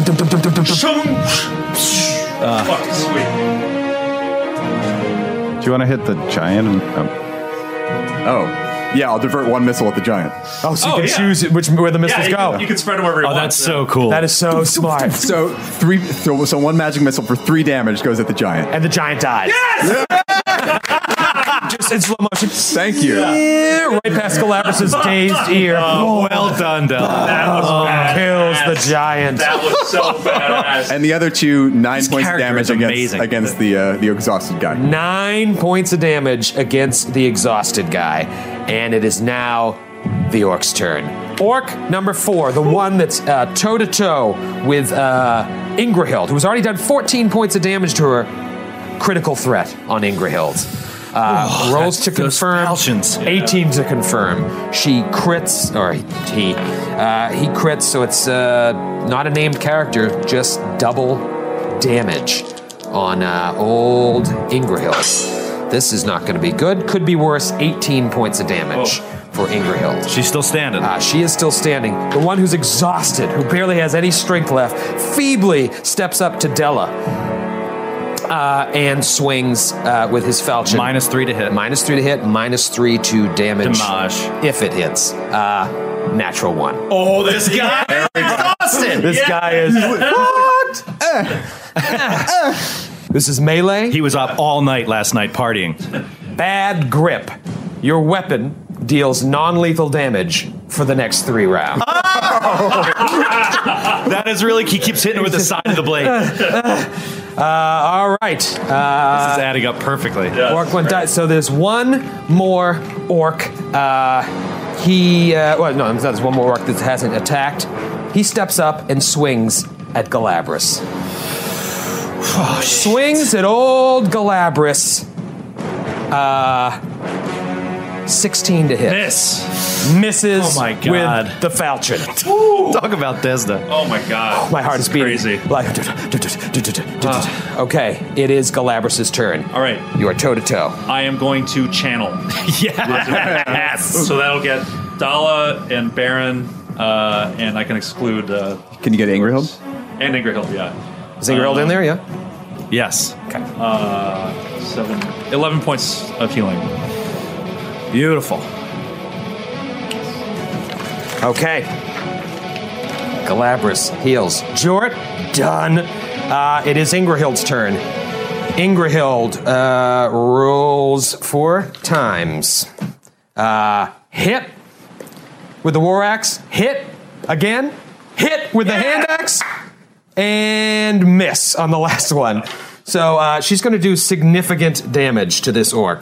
S8: Fucking sweet.
S9: do you want to hit the giant? And, um,
S5: Oh, Yeah, I'll divert one missile at the giant.
S3: Oh, so you
S8: Oh,
S3: can
S8: yeah.
S3: choose which where the missiles
S8: Yeah, you
S3: go.
S8: can, you can spread them wherever you
S4: Oh,
S8: want.
S4: that's so cool.
S3: That is so smart.
S5: So three. So, so one magic missile for three damage goes at the giant.
S3: And the giant dies.
S8: Yes!
S3: Just in slow motion.
S5: Thank you.
S3: Yeah, right past Galabras' dazed ear.
S4: Oh, well done, Della.
S8: That was badass.
S3: Kills the giant.
S8: That was so badass.
S5: And the other two, nine
S4: This
S5: points of
S4: character
S5: damage
S4: is
S5: against
S4: amazing.
S5: against the uh, the exhausted guy.
S3: Nine points of damage against the exhausted guy. And it is now the orc's turn. Orc number four, the one that's uh, toe-to-toe with uh, Ingrahild, who's already done fourteen points of damage to her. Critical threat on Ingrahild. Uh, rolls to
S4: those
S3: confirm.
S4: falchions.
S3: eighteen to confirm. She crits, or he, uh, he crits, so it's uh, not a named character, just double damage on uh, old Ingrahild. This is not going to be good. Could be worse. eighteen points of damage for Ingrahild.
S4: She's still standing.
S3: Uh, she is still standing. The one who's exhausted, who barely has any strength left, feebly steps up to Della uh, and swings uh, with his falchion.
S4: Minus three to hit.
S3: Minus three to hit, minus three to damage.
S4: Damage.
S3: If it hits. Uh, natural one.
S4: Oh, this guy is exhausted.
S3: This guy is fucked. This is melee.
S4: He was up all night last night partying.
S3: Bad grip. Your weapon deals non-lethal damage for the next three rounds.
S4: That is really, he keeps hitting it with the side of the blade.
S3: Uh, all right. Uh,
S4: This is adding up perfectly.
S3: orc one died. So there's one more orc. Uh, he, uh, well, no, there's one more orc that hasn't attacked. He steps up and swings at Galabras.
S4: Oh,
S3: Swings at old Galabras. Uh, sixteen to hit.
S4: Miss.
S3: Misses
S4: Oh my God.
S3: with the falchion.
S4: Talk about Desda.
S8: Oh my god.
S3: My heart is beating.
S8: crazy.
S3: Like, okay, it is Galabras' turn.
S8: All right.
S3: You are toe to toe.
S8: I am going to channel.
S4: Yes.
S8: So that'll get Dala and Baron, uh, and I can exclude. Uh,
S5: Can you get Ingrahild?
S8: and Ingrahild, yeah.
S3: Is Ingrahild in there? Yeah.
S4: Yes.
S3: Okay.
S8: Uh, seven, eleven points of healing.
S4: Beautiful.
S3: Okay. Galabras heals. Jort, done. Uh, it is Ingrahild's turn. Ingrahild uh, rolls four times. Uh, hit with the war axe. Hit again. Hit with the hand axe. And miss on the last one. So uh, she's going to do significant damage to this orc.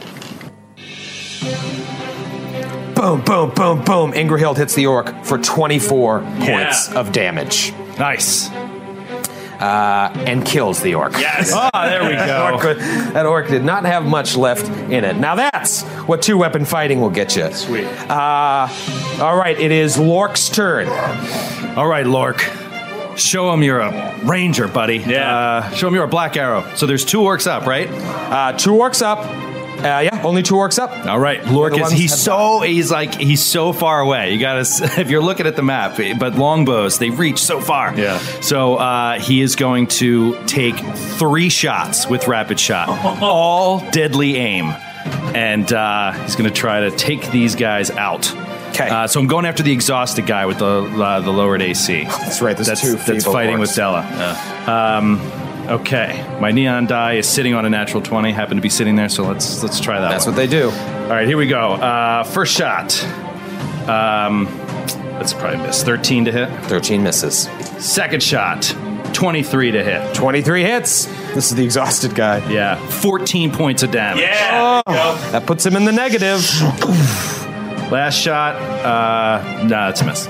S3: Boom, boom, boom, boom. Ingrahild hits the orc for twenty-four points of damage.
S4: Nice.
S3: Uh, and kills the orc.
S8: Yes.
S4: Ah, there we
S3: That orc,
S4: go.
S3: that orc did not have much left in it. Now that's what two-weapon fighting will get you.
S8: Sweet.
S3: Uh, all right, it is Lork's turn.
S4: All right, Lork. Show him you're a ranger, buddy.
S8: Yeah.
S4: Uh, show him you're a black arrow. So there's two orcs up, right?
S3: Uh, two orcs up. Uh, yeah, only two orcs up.
S4: All right,
S3: The
S4: Lork
S3: other
S4: is
S3: ones
S4: he's
S3: have
S4: so he's like he's so far away. You gotta if you're looking at the map, but longbows they reach so far.
S8: Yeah.
S4: So uh, he is going to take three shots with rapid shot, all deadly aim, and uh, he's going to try to take these guys out.
S3: Okay.
S4: Uh, so I'm going after the exhausted guy with the uh, the lowered A C.
S3: That's right, there's
S4: that's,
S3: two
S4: That's
S3: feeble
S4: fighting
S3: orcs.
S4: with Della. Um, okay, my neon die is sitting on a natural twenty. Happened to be sitting there, so let's let's try that.
S3: That's
S4: one.
S3: what they do.
S4: All right, here we go. Uh, first shot. Um, that's probably miss. thirteen to hit.
S3: thirteen misses.
S4: Second shot. twenty-three to hit.
S3: twenty-three hits. This is the exhausted guy.
S4: Yeah. fourteen points of damage.
S8: Yeah. there you go.
S3: That puts him in the negative.
S4: Last shot. Uh, nah, it's a miss.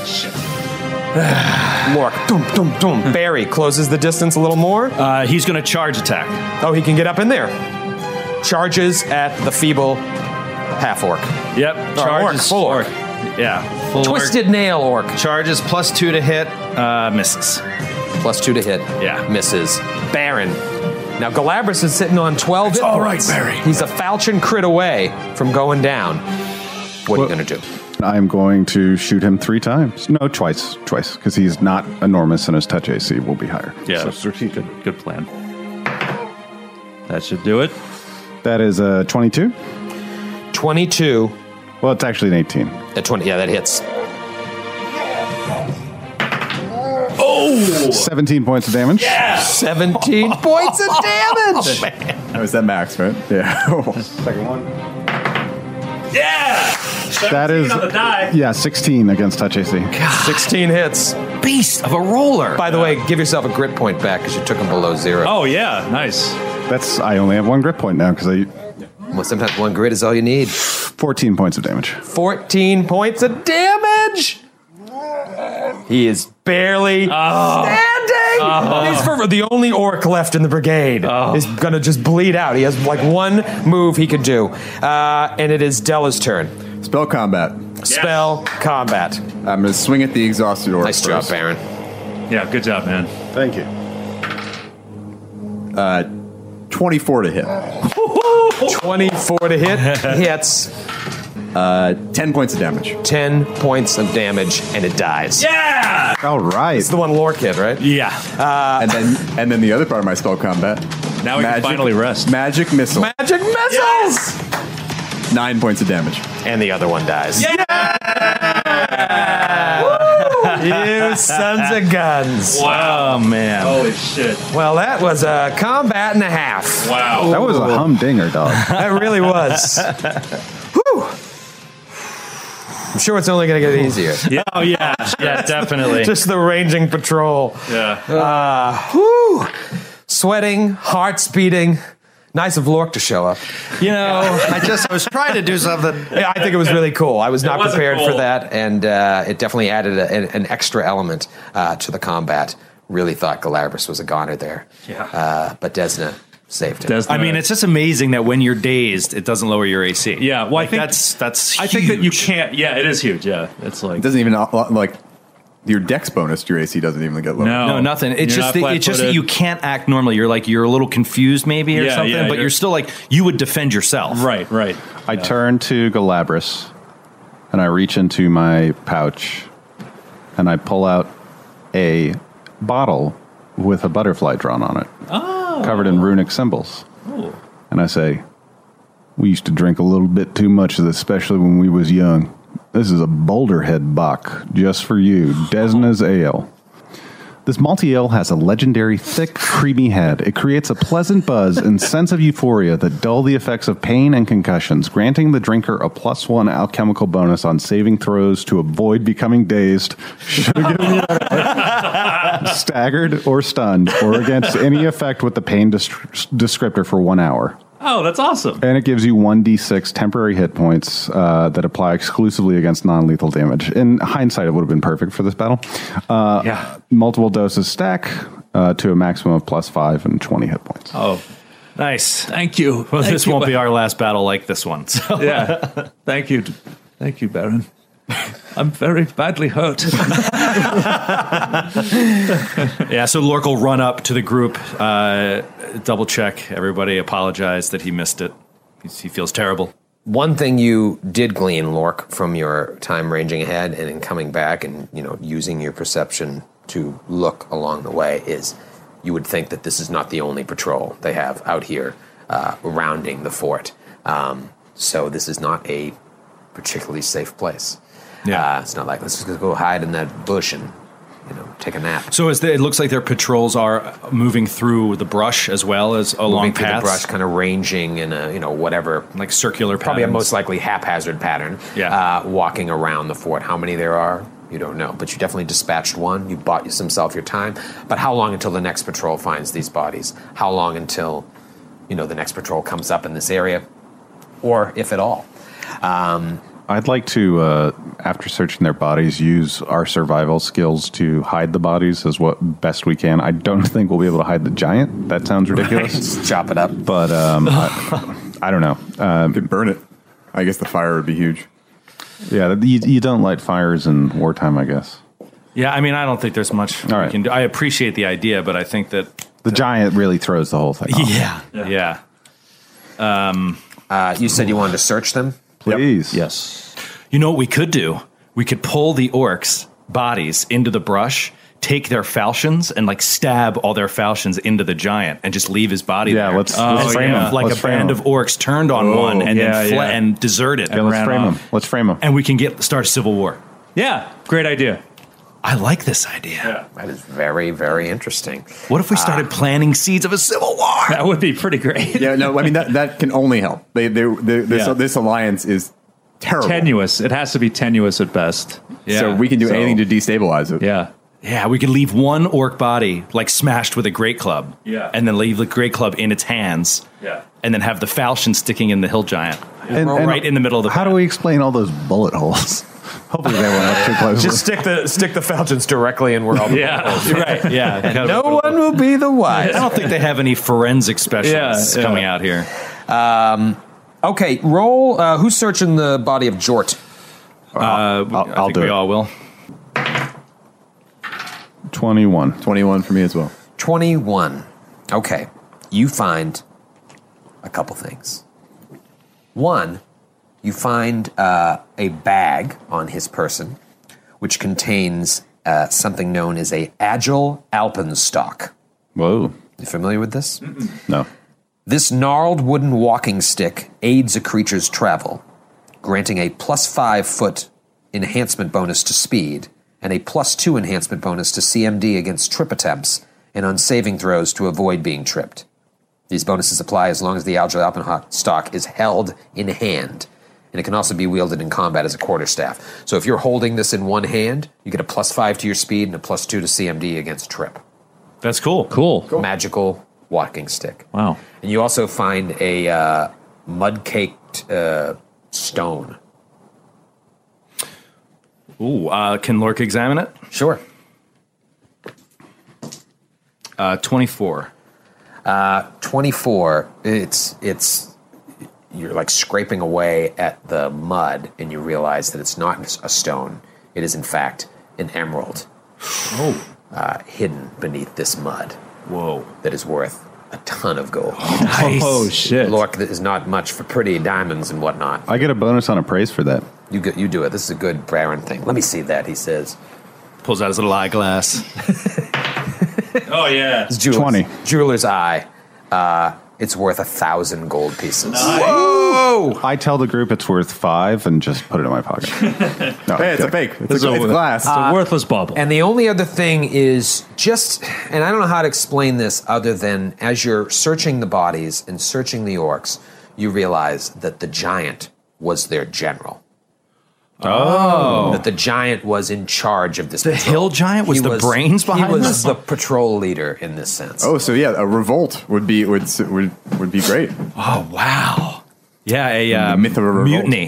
S3: Lork, dum, dum, dum. Barry closes the distance a little more.
S4: Uh, he's going to charge attack.
S3: Oh, he can get up in there. Charges at the feeble half orc.
S4: Yep.
S3: orc,
S4: Charges.
S3: full orc.
S4: Yeah. Full
S3: Twisted nail orc.
S4: orc. Charges plus two to hit. Uh, misses.
S3: Plus two to hit.
S4: Yeah.
S3: Misses. Baron. Now Galabras is sitting on twelve hit
S4: all
S3: points.
S4: right, Barry.
S3: He's a falchion crit away from going down. What are you going to do?
S9: I'm going to shoot him three times. No, twice. Twice. Because he's not enormous and his touch A C will be higher.
S8: Yeah.
S6: So strategic. Good plan. That should do it.
S9: That is a twenty-two.
S3: twenty-two
S9: Well, it's actually an eighteen.
S2: At twenty, yeah, that hits.
S9: Oh! seventeen points of damage.
S2: Yeah! seventeen points of damage!
S5: Oh, man. That was that max, right? Yeah. Second one.
S8: Yeah!
S9: That is,
S8: on the die.
S9: yeah, sixteen against touch A C.
S2: God. sixteen hits.
S3: Beast of a roller.
S2: By the way, give yourself a grit point back because you took him below zero.
S8: Oh, yeah. Nice.
S9: That's, I only have one grit point now because I...
S2: Well, sometimes one grit is all you need.
S9: fourteen points of damage.
S2: fourteen points of damage! He is barely
S8: Oh.
S2: standing!
S8: Oh.
S2: He's for the only orc left in the brigade.
S8: Oh.
S2: He's gonna just bleed out. He has like one move he could do. Uh, and it is Della's turn.
S5: Spell combat.
S2: Spell combat.
S5: I'm going to swing at the exhausted orc.
S2: Nice job,
S5: first.
S2: Baron.
S8: Yeah, good job, man.
S9: Thank you.
S5: Uh, twenty-four to hit.
S2: twenty-four to hit. Hits.
S5: Uh, ten points of damage.
S2: ten points of damage, and it dies.
S8: Yeah!
S9: All right.
S2: It's the one lore kid, right?
S8: Yeah.
S2: Uh,
S5: and then and then the other part of my spell combat.
S8: Now we can finally rest.
S5: Magic missile.
S2: Magic missiles!
S5: Nine points of damage.
S2: And the other one dies.
S8: Yeah!
S2: You sons of guns.
S8: Wow,
S4: man.
S8: Holy shit.
S2: Well, that was a combat and a half.
S8: Wow.
S9: That was a humdinger, dog.
S2: That really was. Whew. I'm sure it's only going to get easier.
S8: Yeah, oh, yeah. Yeah, definitely.
S2: Just the ranging patrol.
S8: Yeah.
S2: Uh, whew. Sweating, hearts beating. Nice of Lork to show up.
S3: You know, I just I was trying to do something.
S2: Yeah, I think it was really cool. I was not
S8: wasn't
S2: prepared
S8: cool.
S2: for that, and uh, it definitely added a, an, an extra element uh, to the combat. Really thought Galabras was a goner there.
S8: Yeah.
S2: Uh, but Desna saved him.
S8: Desna-
S4: I mean, it's just amazing that when you're dazed, it doesn't lower your A C.
S8: Yeah, well, I
S4: Like,
S8: think-
S4: that's that's.
S8: I think that you
S4: huge.
S8: can't. Yeah, it is huge. Yeah. It's like.
S5: It doesn't even, uh, like, your dex bonus to your A C doesn't even get lower.
S8: No.
S4: No, nothing. It's
S8: You're
S4: just
S8: not
S4: that, it's just that
S8: flat-footed.
S4: you can't act normally. You're like you're a little confused maybe or
S8: Yeah,
S4: something,
S8: yeah,
S4: but
S8: you're-
S4: you're still like you would defend yourself.
S8: Right, right.
S9: I turn to Galabras, and I reach into my pouch, and I pull out a bottle with a butterfly drawn on it,
S8: Oh.
S9: covered in runic symbols.
S8: Oh.
S9: And I say, we used to drink a little bit too much of this, especially when we was young. This is a Boulderhead Bock, just for you, Desna's Ale. This malty ale has a legendary, thick, creamy head. It creates a pleasant buzz and sense of euphoria that dull the effects of pain and concussions, granting the drinker a plus one alchemical bonus on saving throws to avoid becoming dazed, staggered, or stunned, or against any effect with the pain dis- descriptor for one hour.
S8: Oh, that's awesome.
S9: And it gives you one d six temporary hit points uh, that apply exclusively against non-lethal damage. In hindsight, it would have been perfect for this battle. Uh,
S8: Yeah.
S9: Multiple doses stack uh, to a maximum of plus five and twenty hit points.
S8: Oh,
S4: Nice.
S8: thank you.
S4: Well,
S8: Thank
S4: this
S8: you,
S4: won't be
S8: Baron.
S4: our last battle like this one. So.
S8: Yeah. Thank you. Thank you, Baron. I'm very badly hurt.
S4: Yeah, so Lork will run up to the group, uh, double check everybody, apologize that he missed it. He's, he feels terrible.
S2: One thing you did glean, Lork, from your time ranging ahead and in coming back and, you know, using your perception to look along the way is you would think that this is not the only patrol they have out here uh, rounding the fort. Um, so this is not a particularly safe place.
S4: Yeah.
S2: Uh, it's not like, let's just go hide in that bush and, you know, take a nap.
S4: So as the, it looks like their patrols are moving through the brush as well as along
S2: Moving through the
S4: paths.
S2: brush, kind of ranging in a, you know, whatever,
S4: Like circular
S2: probably a
S4: patterns.
S2: most likely haphazard pattern.
S4: Yeah.
S2: Uh, walking around the fort. How many there are, you don't know. But you definitely dispatched one. You bought yourself your time. But how long until the next patrol finds these bodies? How long until, you know, the next patrol comes up in this area? Or if at all. Um,
S9: I'd like to, uh, after searching their bodies, use our survival skills to hide the bodies as what best we can. I don't think we'll be able to hide the giant. That sounds ridiculous.
S2: just chop it up.
S9: But um, I, I don't know. Um,
S5: You could burn it. I guess the fire would be huge.
S9: yeah, you, you don't light fires in wartime, I guess.
S4: Yeah, I mean, I don't think there's much
S9: All
S4: we
S9: right.
S4: can do. I appreciate the idea, but I think that...
S9: The giant really throws the whole thing off.
S4: Yeah, yeah.
S2: Uh, you said you wanted to search them?
S9: Please.
S8: Yes.
S4: You know what we could do? We could pull the orcs' bodies into the brush take their falchions and like stab all their falchions into the giant and just leave his body
S9: Yeah,
S4: there.
S9: let's-
S4: And
S9: let's frame
S4: yeah.
S9: him.
S4: Like
S9: Let's
S4: a
S9: frame
S4: band
S9: him.
S4: of orcs turned on
S8: Oh,
S4: one and
S8: yeah,
S4: then fle-
S8: yeah.
S4: and deserted.
S9: Yeah, let's
S8: ran
S9: frame
S8: off.
S9: him. Let's frame him.
S4: And we can get start a civil war.
S8: Yeah, great idea.
S4: I like this idea.
S2: That is very, very interesting.
S4: What if we started planting seeds of a civil war?
S8: That would be pretty great.
S5: Yeah, no, I mean that that can only help. They, they, they this
S8: Yeah.
S5: this alliance is terrible.
S8: Tenuous. It has to be tenuous at best.
S4: Yeah.
S5: So we can do
S8: So-
S5: anything to destabilize it.
S8: Yeah.
S4: Yeah, we could leave one orc body like smashed with a great club.
S8: Yeah.
S4: And then leave the great club in its hands.
S8: Yeah.
S4: And then have the falchion sticking in the hill giant.
S9: And-
S4: right
S9: and
S4: in the middle of the
S9: How do we explain all those bullet holes? Hopefully they went up too close.
S2: Just stick the stick the falchions directly in where all the
S8: Yeah.
S4: You're right. Yeah. Kind of-
S2: no one will be the
S4: I
S2: wise.
S4: don't think they have any forensic specialists
S8: Yeah, yeah.
S4: coming out here.
S2: Okay, roll. Uh, who's searching the body of Jort?
S4: Uh,
S9: I'll-
S4: I
S9: I'll
S4: think
S9: do
S4: we
S9: it.
S4: all will.
S9: twenty-one.
S5: twenty-one for me as well.
S2: twenty-one. Okay, you find a couple things. One, you find uh, a bag on his person, which contains uh, something known as a agile alpenstock.
S9: Whoa.
S2: You familiar with this?
S9: No.
S2: This gnarled wooden walking stick aids a creature's travel, granting a plus five foot enhancement bonus to speed and a plus two enhancement bonus to C M D against trip attempts and on saving throws to avoid being tripped. These bonuses apply as long as the Agile Alpenstock is held in hand, and it can also be wielded in combat as a quarterstaff. So if you're holding this in one hand, you get a plus five to your speed and a plus two to C M D against trip.
S4: That's cool.
S8: Cool.
S2: Magical walking stick.
S8: Wow.
S2: And you also find a uh, mud-caked uh, stone.
S4: Ooh, uh, can Lork examine it?
S2: Sure.
S4: Uh, twenty-four.
S2: twenty-four, it's, it's, you're like scraping away at the mud and you realize that it's not a stone. It is, in fact, an emerald. Oh. Uh, hidden beneath this mud
S4: Whoa.
S2: that is worth a ton of gold.
S4: Nice.
S8: Oh, shit.
S2: Lork is not much for pretty diamonds and whatnot.
S9: I get a bonus on appraise for that.
S2: You go, you do it. This is a good Baron thing. Let me see that, he says.
S4: Pulls out his little eyeglass.
S8: Oh, yeah.
S2: It's jeweler's,
S9: twenty.
S2: Jeweler's eye. Uh, it's worth a thousand gold pieces.
S9: Whoa! I tell the group it's worth five and just put it in my pocket. No,
S5: Hey, it's a
S9: kidding.
S5: fake. It's, a, it's glass.
S8: It's a worthless bubble.
S2: And the only other thing is just, and I don't know how to explain this other than as you're searching the bodies and searching the orcs, you realize that the giant was their general. Oh. That the giant was in charge of this
S4: The
S2: patrol.
S4: hill giant was
S2: He
S4: the brains behind
S2: He was
S4: this?
S2: the patrol leader in this sense.
S5: Oh, so yeah, a revolt would be would would would be great.
S4: Oh, wow. Yeah, a uh,
S5: The myth of a revolt.
S4: mutiny.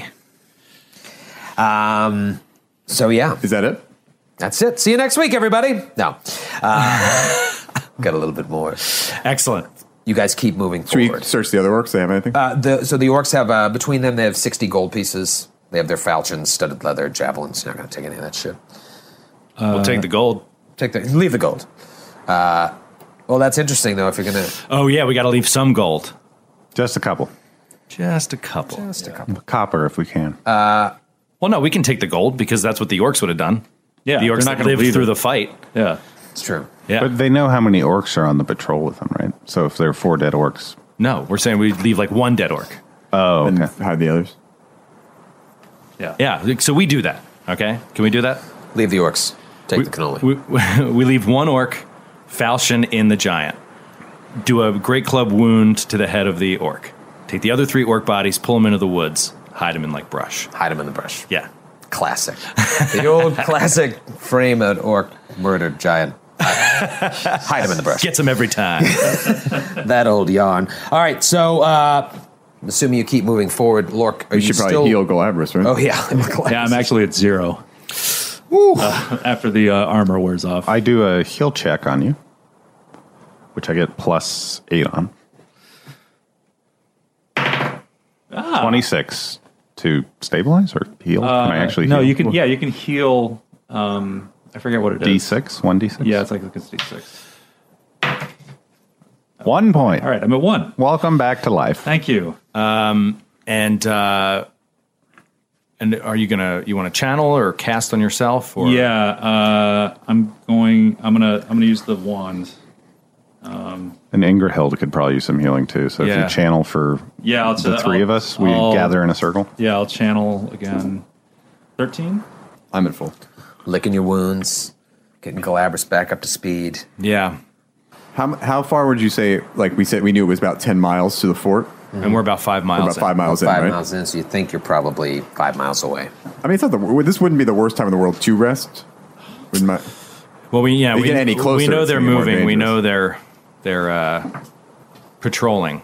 S2: Um, so yeah,
S5: Is that it?
S2: that's it. See you next week, everybody. No. Uh, got a little bit more.
S4: Excellent.
S2: You guys keep moving
S5: Should we
S2: forward.
S5: search the other orcs? They have anything?
S2: Uh, the, so the orcs have, uh, between them, they have sixty gold pieces. They have their falchions, studded leather, javelins. You're not going to take any of that shit.
S4: we'll take the gold.
S2: Take the, leave the gold. Uh, well, that's interesting, though, if you're going to...
S4: Oh, yeah, we got to leave some gold.
S9: Just a couple.
S4: Just a couple.
S2: Just a couple.
S9: Copper if we can.
S4: Well, no, we can take the gold because that's what the orcs would have done.
S8: Yeah,
S4: the
S8: they're
S4: orcs
S8: not
S4: that
S8: gonna
S4: lived
S8: leave
S4: through
S8: it.
S4: the fight.
S8: Yeah.
S2: It's true.
S4: Yeah.
S9: But they know how many orcs are on the patrol with them, right? So if there are four dead orcs.
S4: no, we're saying we leave like one dead orc.
S9: Oh,
S5: and
S9: okay.
S5: hide the others.
S8: Yeah.
S4: Yeah, so we do that. Okay, can we do that?
S2: Leave the orcs. Take
S4: We,
S2: the cannoli.
S4: we, we leave one orc, falchion in the giant. Do a great club wound to the head of the orc. Take the other three orc bodies, pull them into the woods, hide them in like brush.
S2: Hide them in the brush.
S4: Yeah.
S2: Classic. The old classic frame an orc murdered giant. Hide him in the brush.
S4: Gets them every time.
S2: That old yarn. All right, so uh, I'm assuming you keep moving forward. Lork, are
S5: We
S2: you
S5: should probably
S2: still...
S5: heal Galabras, right?
S2: Oh, yeah.
S8: Yeah, I'm actually at zero. Uh, after the uh, armor wears off.
S9: I do a heal check on you, which I get plus eight on.
S8: Ah.
S9: twenty-six to stabilize or heal? Can I actually
S8: no,
S9: heal?
S8: you can. Yeah, you can heal. Um, I forget what it is.
S9: D six? one D six?
S8: Yeah, it's like it's D six.
S9: One point.
S8: All right, I'm at one.
S9: Welcome back to life.
S8: Thank you.
S4: and uh, And are you gonna you want to channel or cast on yourself? Or?
S8: Yeah, uh, I'm going. I'm gonna. I'm gonna use the wand. Um,
S9: and Ingerhild could probably use some healing too. So
S8: Yeah.
S9: if you channel for
S8: Yeah, I'll
S9: the
S8: t-
S9: three
S8: I'll-
S9: of us, we
S8: I'll-
S9: gather in a circle.
S8: yeah, I'll channel again. Thirteen.
S5: I'm at full.
S2: Licking your wounds, getting Galabras back up to speed.
S4: Yeah.
S5: How how far would you say? Like we said, we knew it was about ten miles to the fort.
S4: And we're about five miles.
S5: We're about five
S4: in.
S5: miles in,
S2: Five
S5: right?
S2: miles in, so you think you're probably five miles away.
S5: I mean, it's not the. This wouldn't be the worst time in the world to rest. Wouldn't my,
S4: Well, we yeah
S5: If you
S4: we,
S5: get any closer,
S4: we know
S5: it's
S4: they're
S5: gonna be more
S4: moving. We
S5: dangerous.
S4: know they're they're uh, patrolling.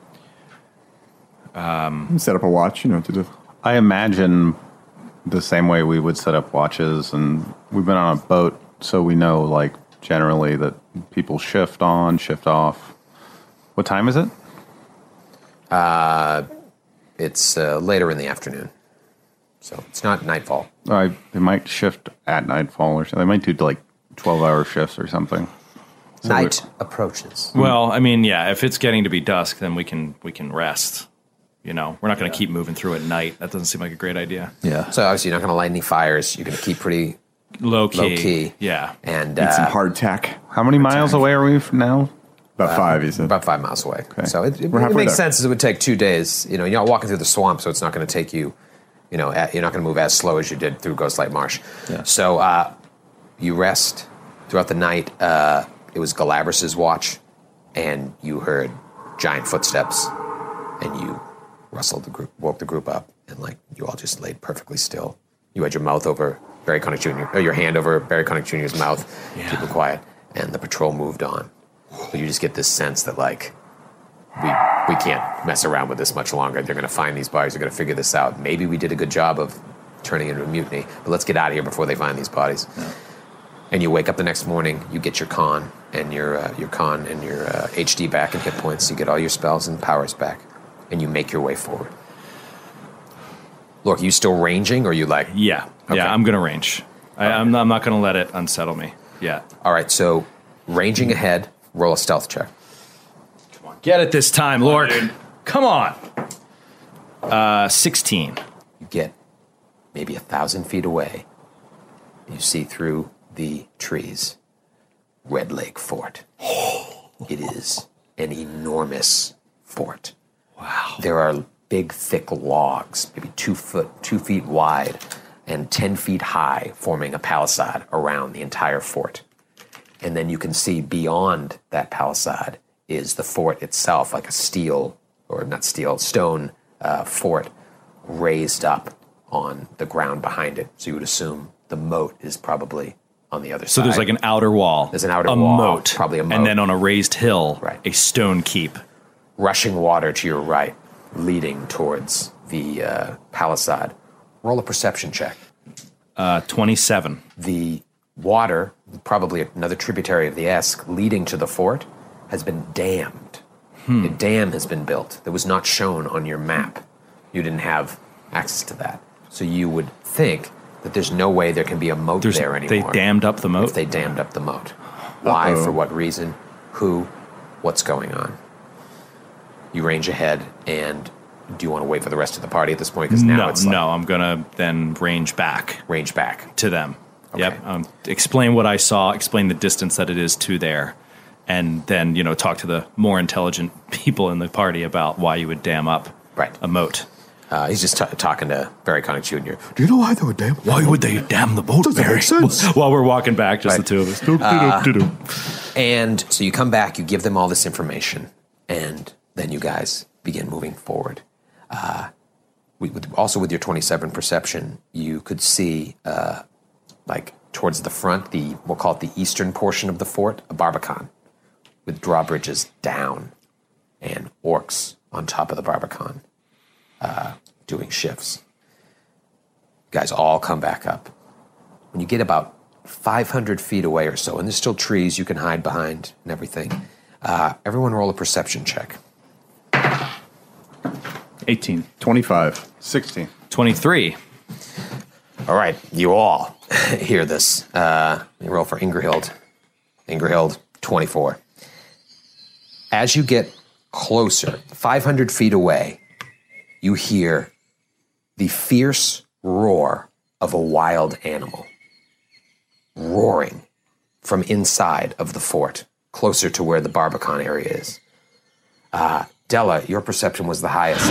S5: set up a watch, you know, to do.
S9: I imagine the same way we would set up watches, and we've been on a boat, so we know like generally that people shift on, shift off. What time is it?
S2: It's uh, later in the afternoon, so it's not nightfall.
S9: I they might shift at nightfall, or something. They might do like twelve-hour shifts or something. So
S2: Night approaches.
S4: Well, I mean, yeah, if it's getting to be dusk, then we can we can rest. You know, we're not going to keep moving through at night. That doesn't seem like a great idea.
S9: Yeah.
S2: So obviously you're not going to light any fires. You're going to keep pretty
S4: Low key.
S2: low key.
S4: Yeah.
S2: And
S5: Eat some
S2: uh,
S5: hardtack.
S9: How many miles away are we from now?
S5: About five, he said.
S2: about five miles away. So it, it,
S5: We're
S2: it
S5: halfway
S2: makes
S5: there.
S2: sense as it would take two days. You know, you're not walking through the swamp, so it's not going to take you, you know, at, you're not going to move as slow as you did through Ghostlight Marsh.
S9: Yeah.
S2: So uh, you rest throughout the night. Uh, it was Galabras's watch, and you heard giant footsteps, and you rustled the group, woke the group up, and like you all just laid perfectly still. You had your mouth over Barry Connick Junior, or your hand over Barry Connick Junior's mouth, keep it quiet, and the patrol moved on. But you just get this sense that like we we can't mess around with this much longer. They're going to find these bodies. They're going to figure this out. Maybe we did a good job of turning into a mutiny, but let's get out of here before they find these bodies. Yeah. And you wake up the next morning. You get your con and your uh, your con and your uh, H D back and hit points. You get all your spells and powers back, and you make your way forward. Look, you still ranging, or you like?
S4: Yeah.
S2: Okay.
S4: Yeah, I'm going to range. I, I'm not, I'm not going to let it unsettle me yet.
S2: All right. So ranging ahead. Roll a stealth check.
S4: Get it this time, Lord. Come on. Uh, sixteen.
S2: You get maybe a thousand feet away. You see through the trees Red Lake Fort. It is an enormous fort. Wow. There are big, thick logs, maybe two foot, two feet wide, and ten feet high, forming a palisade around the entire fort. And then you can see beyond that palisade is the fort itself, like a steel, or not steel, stone uh, fort raised up on the ground behind it. So you would assume the moat is probably on the other
S4: So
S2: side.
S4: there's like an outer wall.
S2: There's an outer
S4: a
S2: wall,
S4: moat,
S2: probably a moat.
S4: And then on a raised hill,
S2: Right.
S4: a stone keep.
S2: Rushing water to your right, leading towards the uh, palisade. Roll a perception check.
S4: Uh, twenty-seven.
S2: The water, probably another tributary of the Esk, leading to the fort, has been dammed.
S4: Hmm.
S2: A dam has been built that was not shown on your map. You didn't have access to that. So you would think that there's no way there can be a moat
S4: There's,
S2: there anymore.
S4: They dammed up the moat?
S2: If they dammed up the moat. Why,
S5: Uh-oh.
S2: for what reason, who, what's going on? You range ahead, and do you want to wait for the rest of the party at this point? Because now
S4: no,
S2: it's like
S4: no, I'm going to then range back
S2: range back.
S4: to them.
S2: Okay.
S4: Yep. Um, explain what I saw, explain the distance that it is to there, and then, you know, talk to the more intelligent people in the party about why you would dam up
S2: Right.
S4: a moat.
S2: Uh, he's just t- talking to Barry Connick Junior Do you know why they would dam?
S4: Why would they dam the boat,
S2: Doesn't make sense.
S4: While we're walking back, just
S2: Right.
S4: the two of us. Doop, doop, doop, doop.
S2: And so you come back, you give them all this information, and then you guys begin moving forward. Uh, we, with, also, with your twenty-seven perception, you could see, uh, like towards the front, the we'll call it the eastern portion of the fort, a barbican with drawbridges down and orcs on top of the barbican uh, doing shifts. You guys all come back up. When you get about five hundred feet away or so, and there's still trees you can hide behind and everything, uh, everyone roll a perception check.
S8: eighteen.
S5: twenty-five.
S9: sixteen.
S4: twenty-three.
S2: All right, you all hear this. Uh, you roll for Ingerhild. Ingerhild, twenty-four. As you get closer, five hundred feet away, you hear the fierce roar of a wild animal roaring from inside of the fort, closer to where the Barbican area is. Uh, Della, your perception was the highest.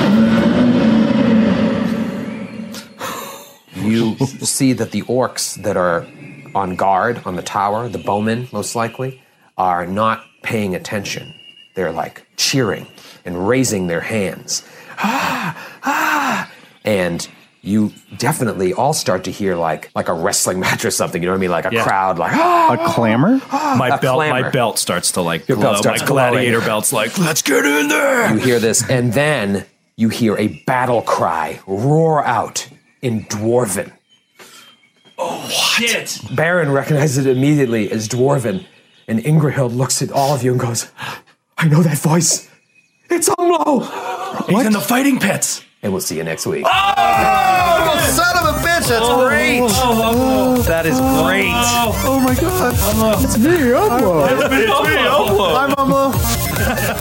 S2: You see that the orcs that are on guard on the tower, the bowmen most likely, are not paying attention. They're like cheering and raising their hands. Ah, ah. And you definitely all start to hear like like a wrestling match or something. You know what I mean? Like a
S4: Yeah.
S2: crowd, like ah,
S9: A clamor?
S4: My
S2: a
S4: belt, my
S2: clamor.
S4: belt starts to like
S2: Your
S4: glow.
S2: belt starts
S4: my gladiator
S2: glowing.
S4: belt's like, let's get in there.
S2: You hear this, and then you hear a battle cry roar out in Dwarven.
S8: Shit.
S2: Baron recognizes it immediately as Dwarven, and Ingrahild looks at all of you and goes, I know that voice. It's Umlo.
S4: He's in the fighting pits.
S2: And we'll see you next week.
S10: Oh, son of a bitch, that's great.
S8: That is great.
S5: Oh my god. It's me, Umlo.
S8: It's me, Umlo.
S5: I'm Umlo.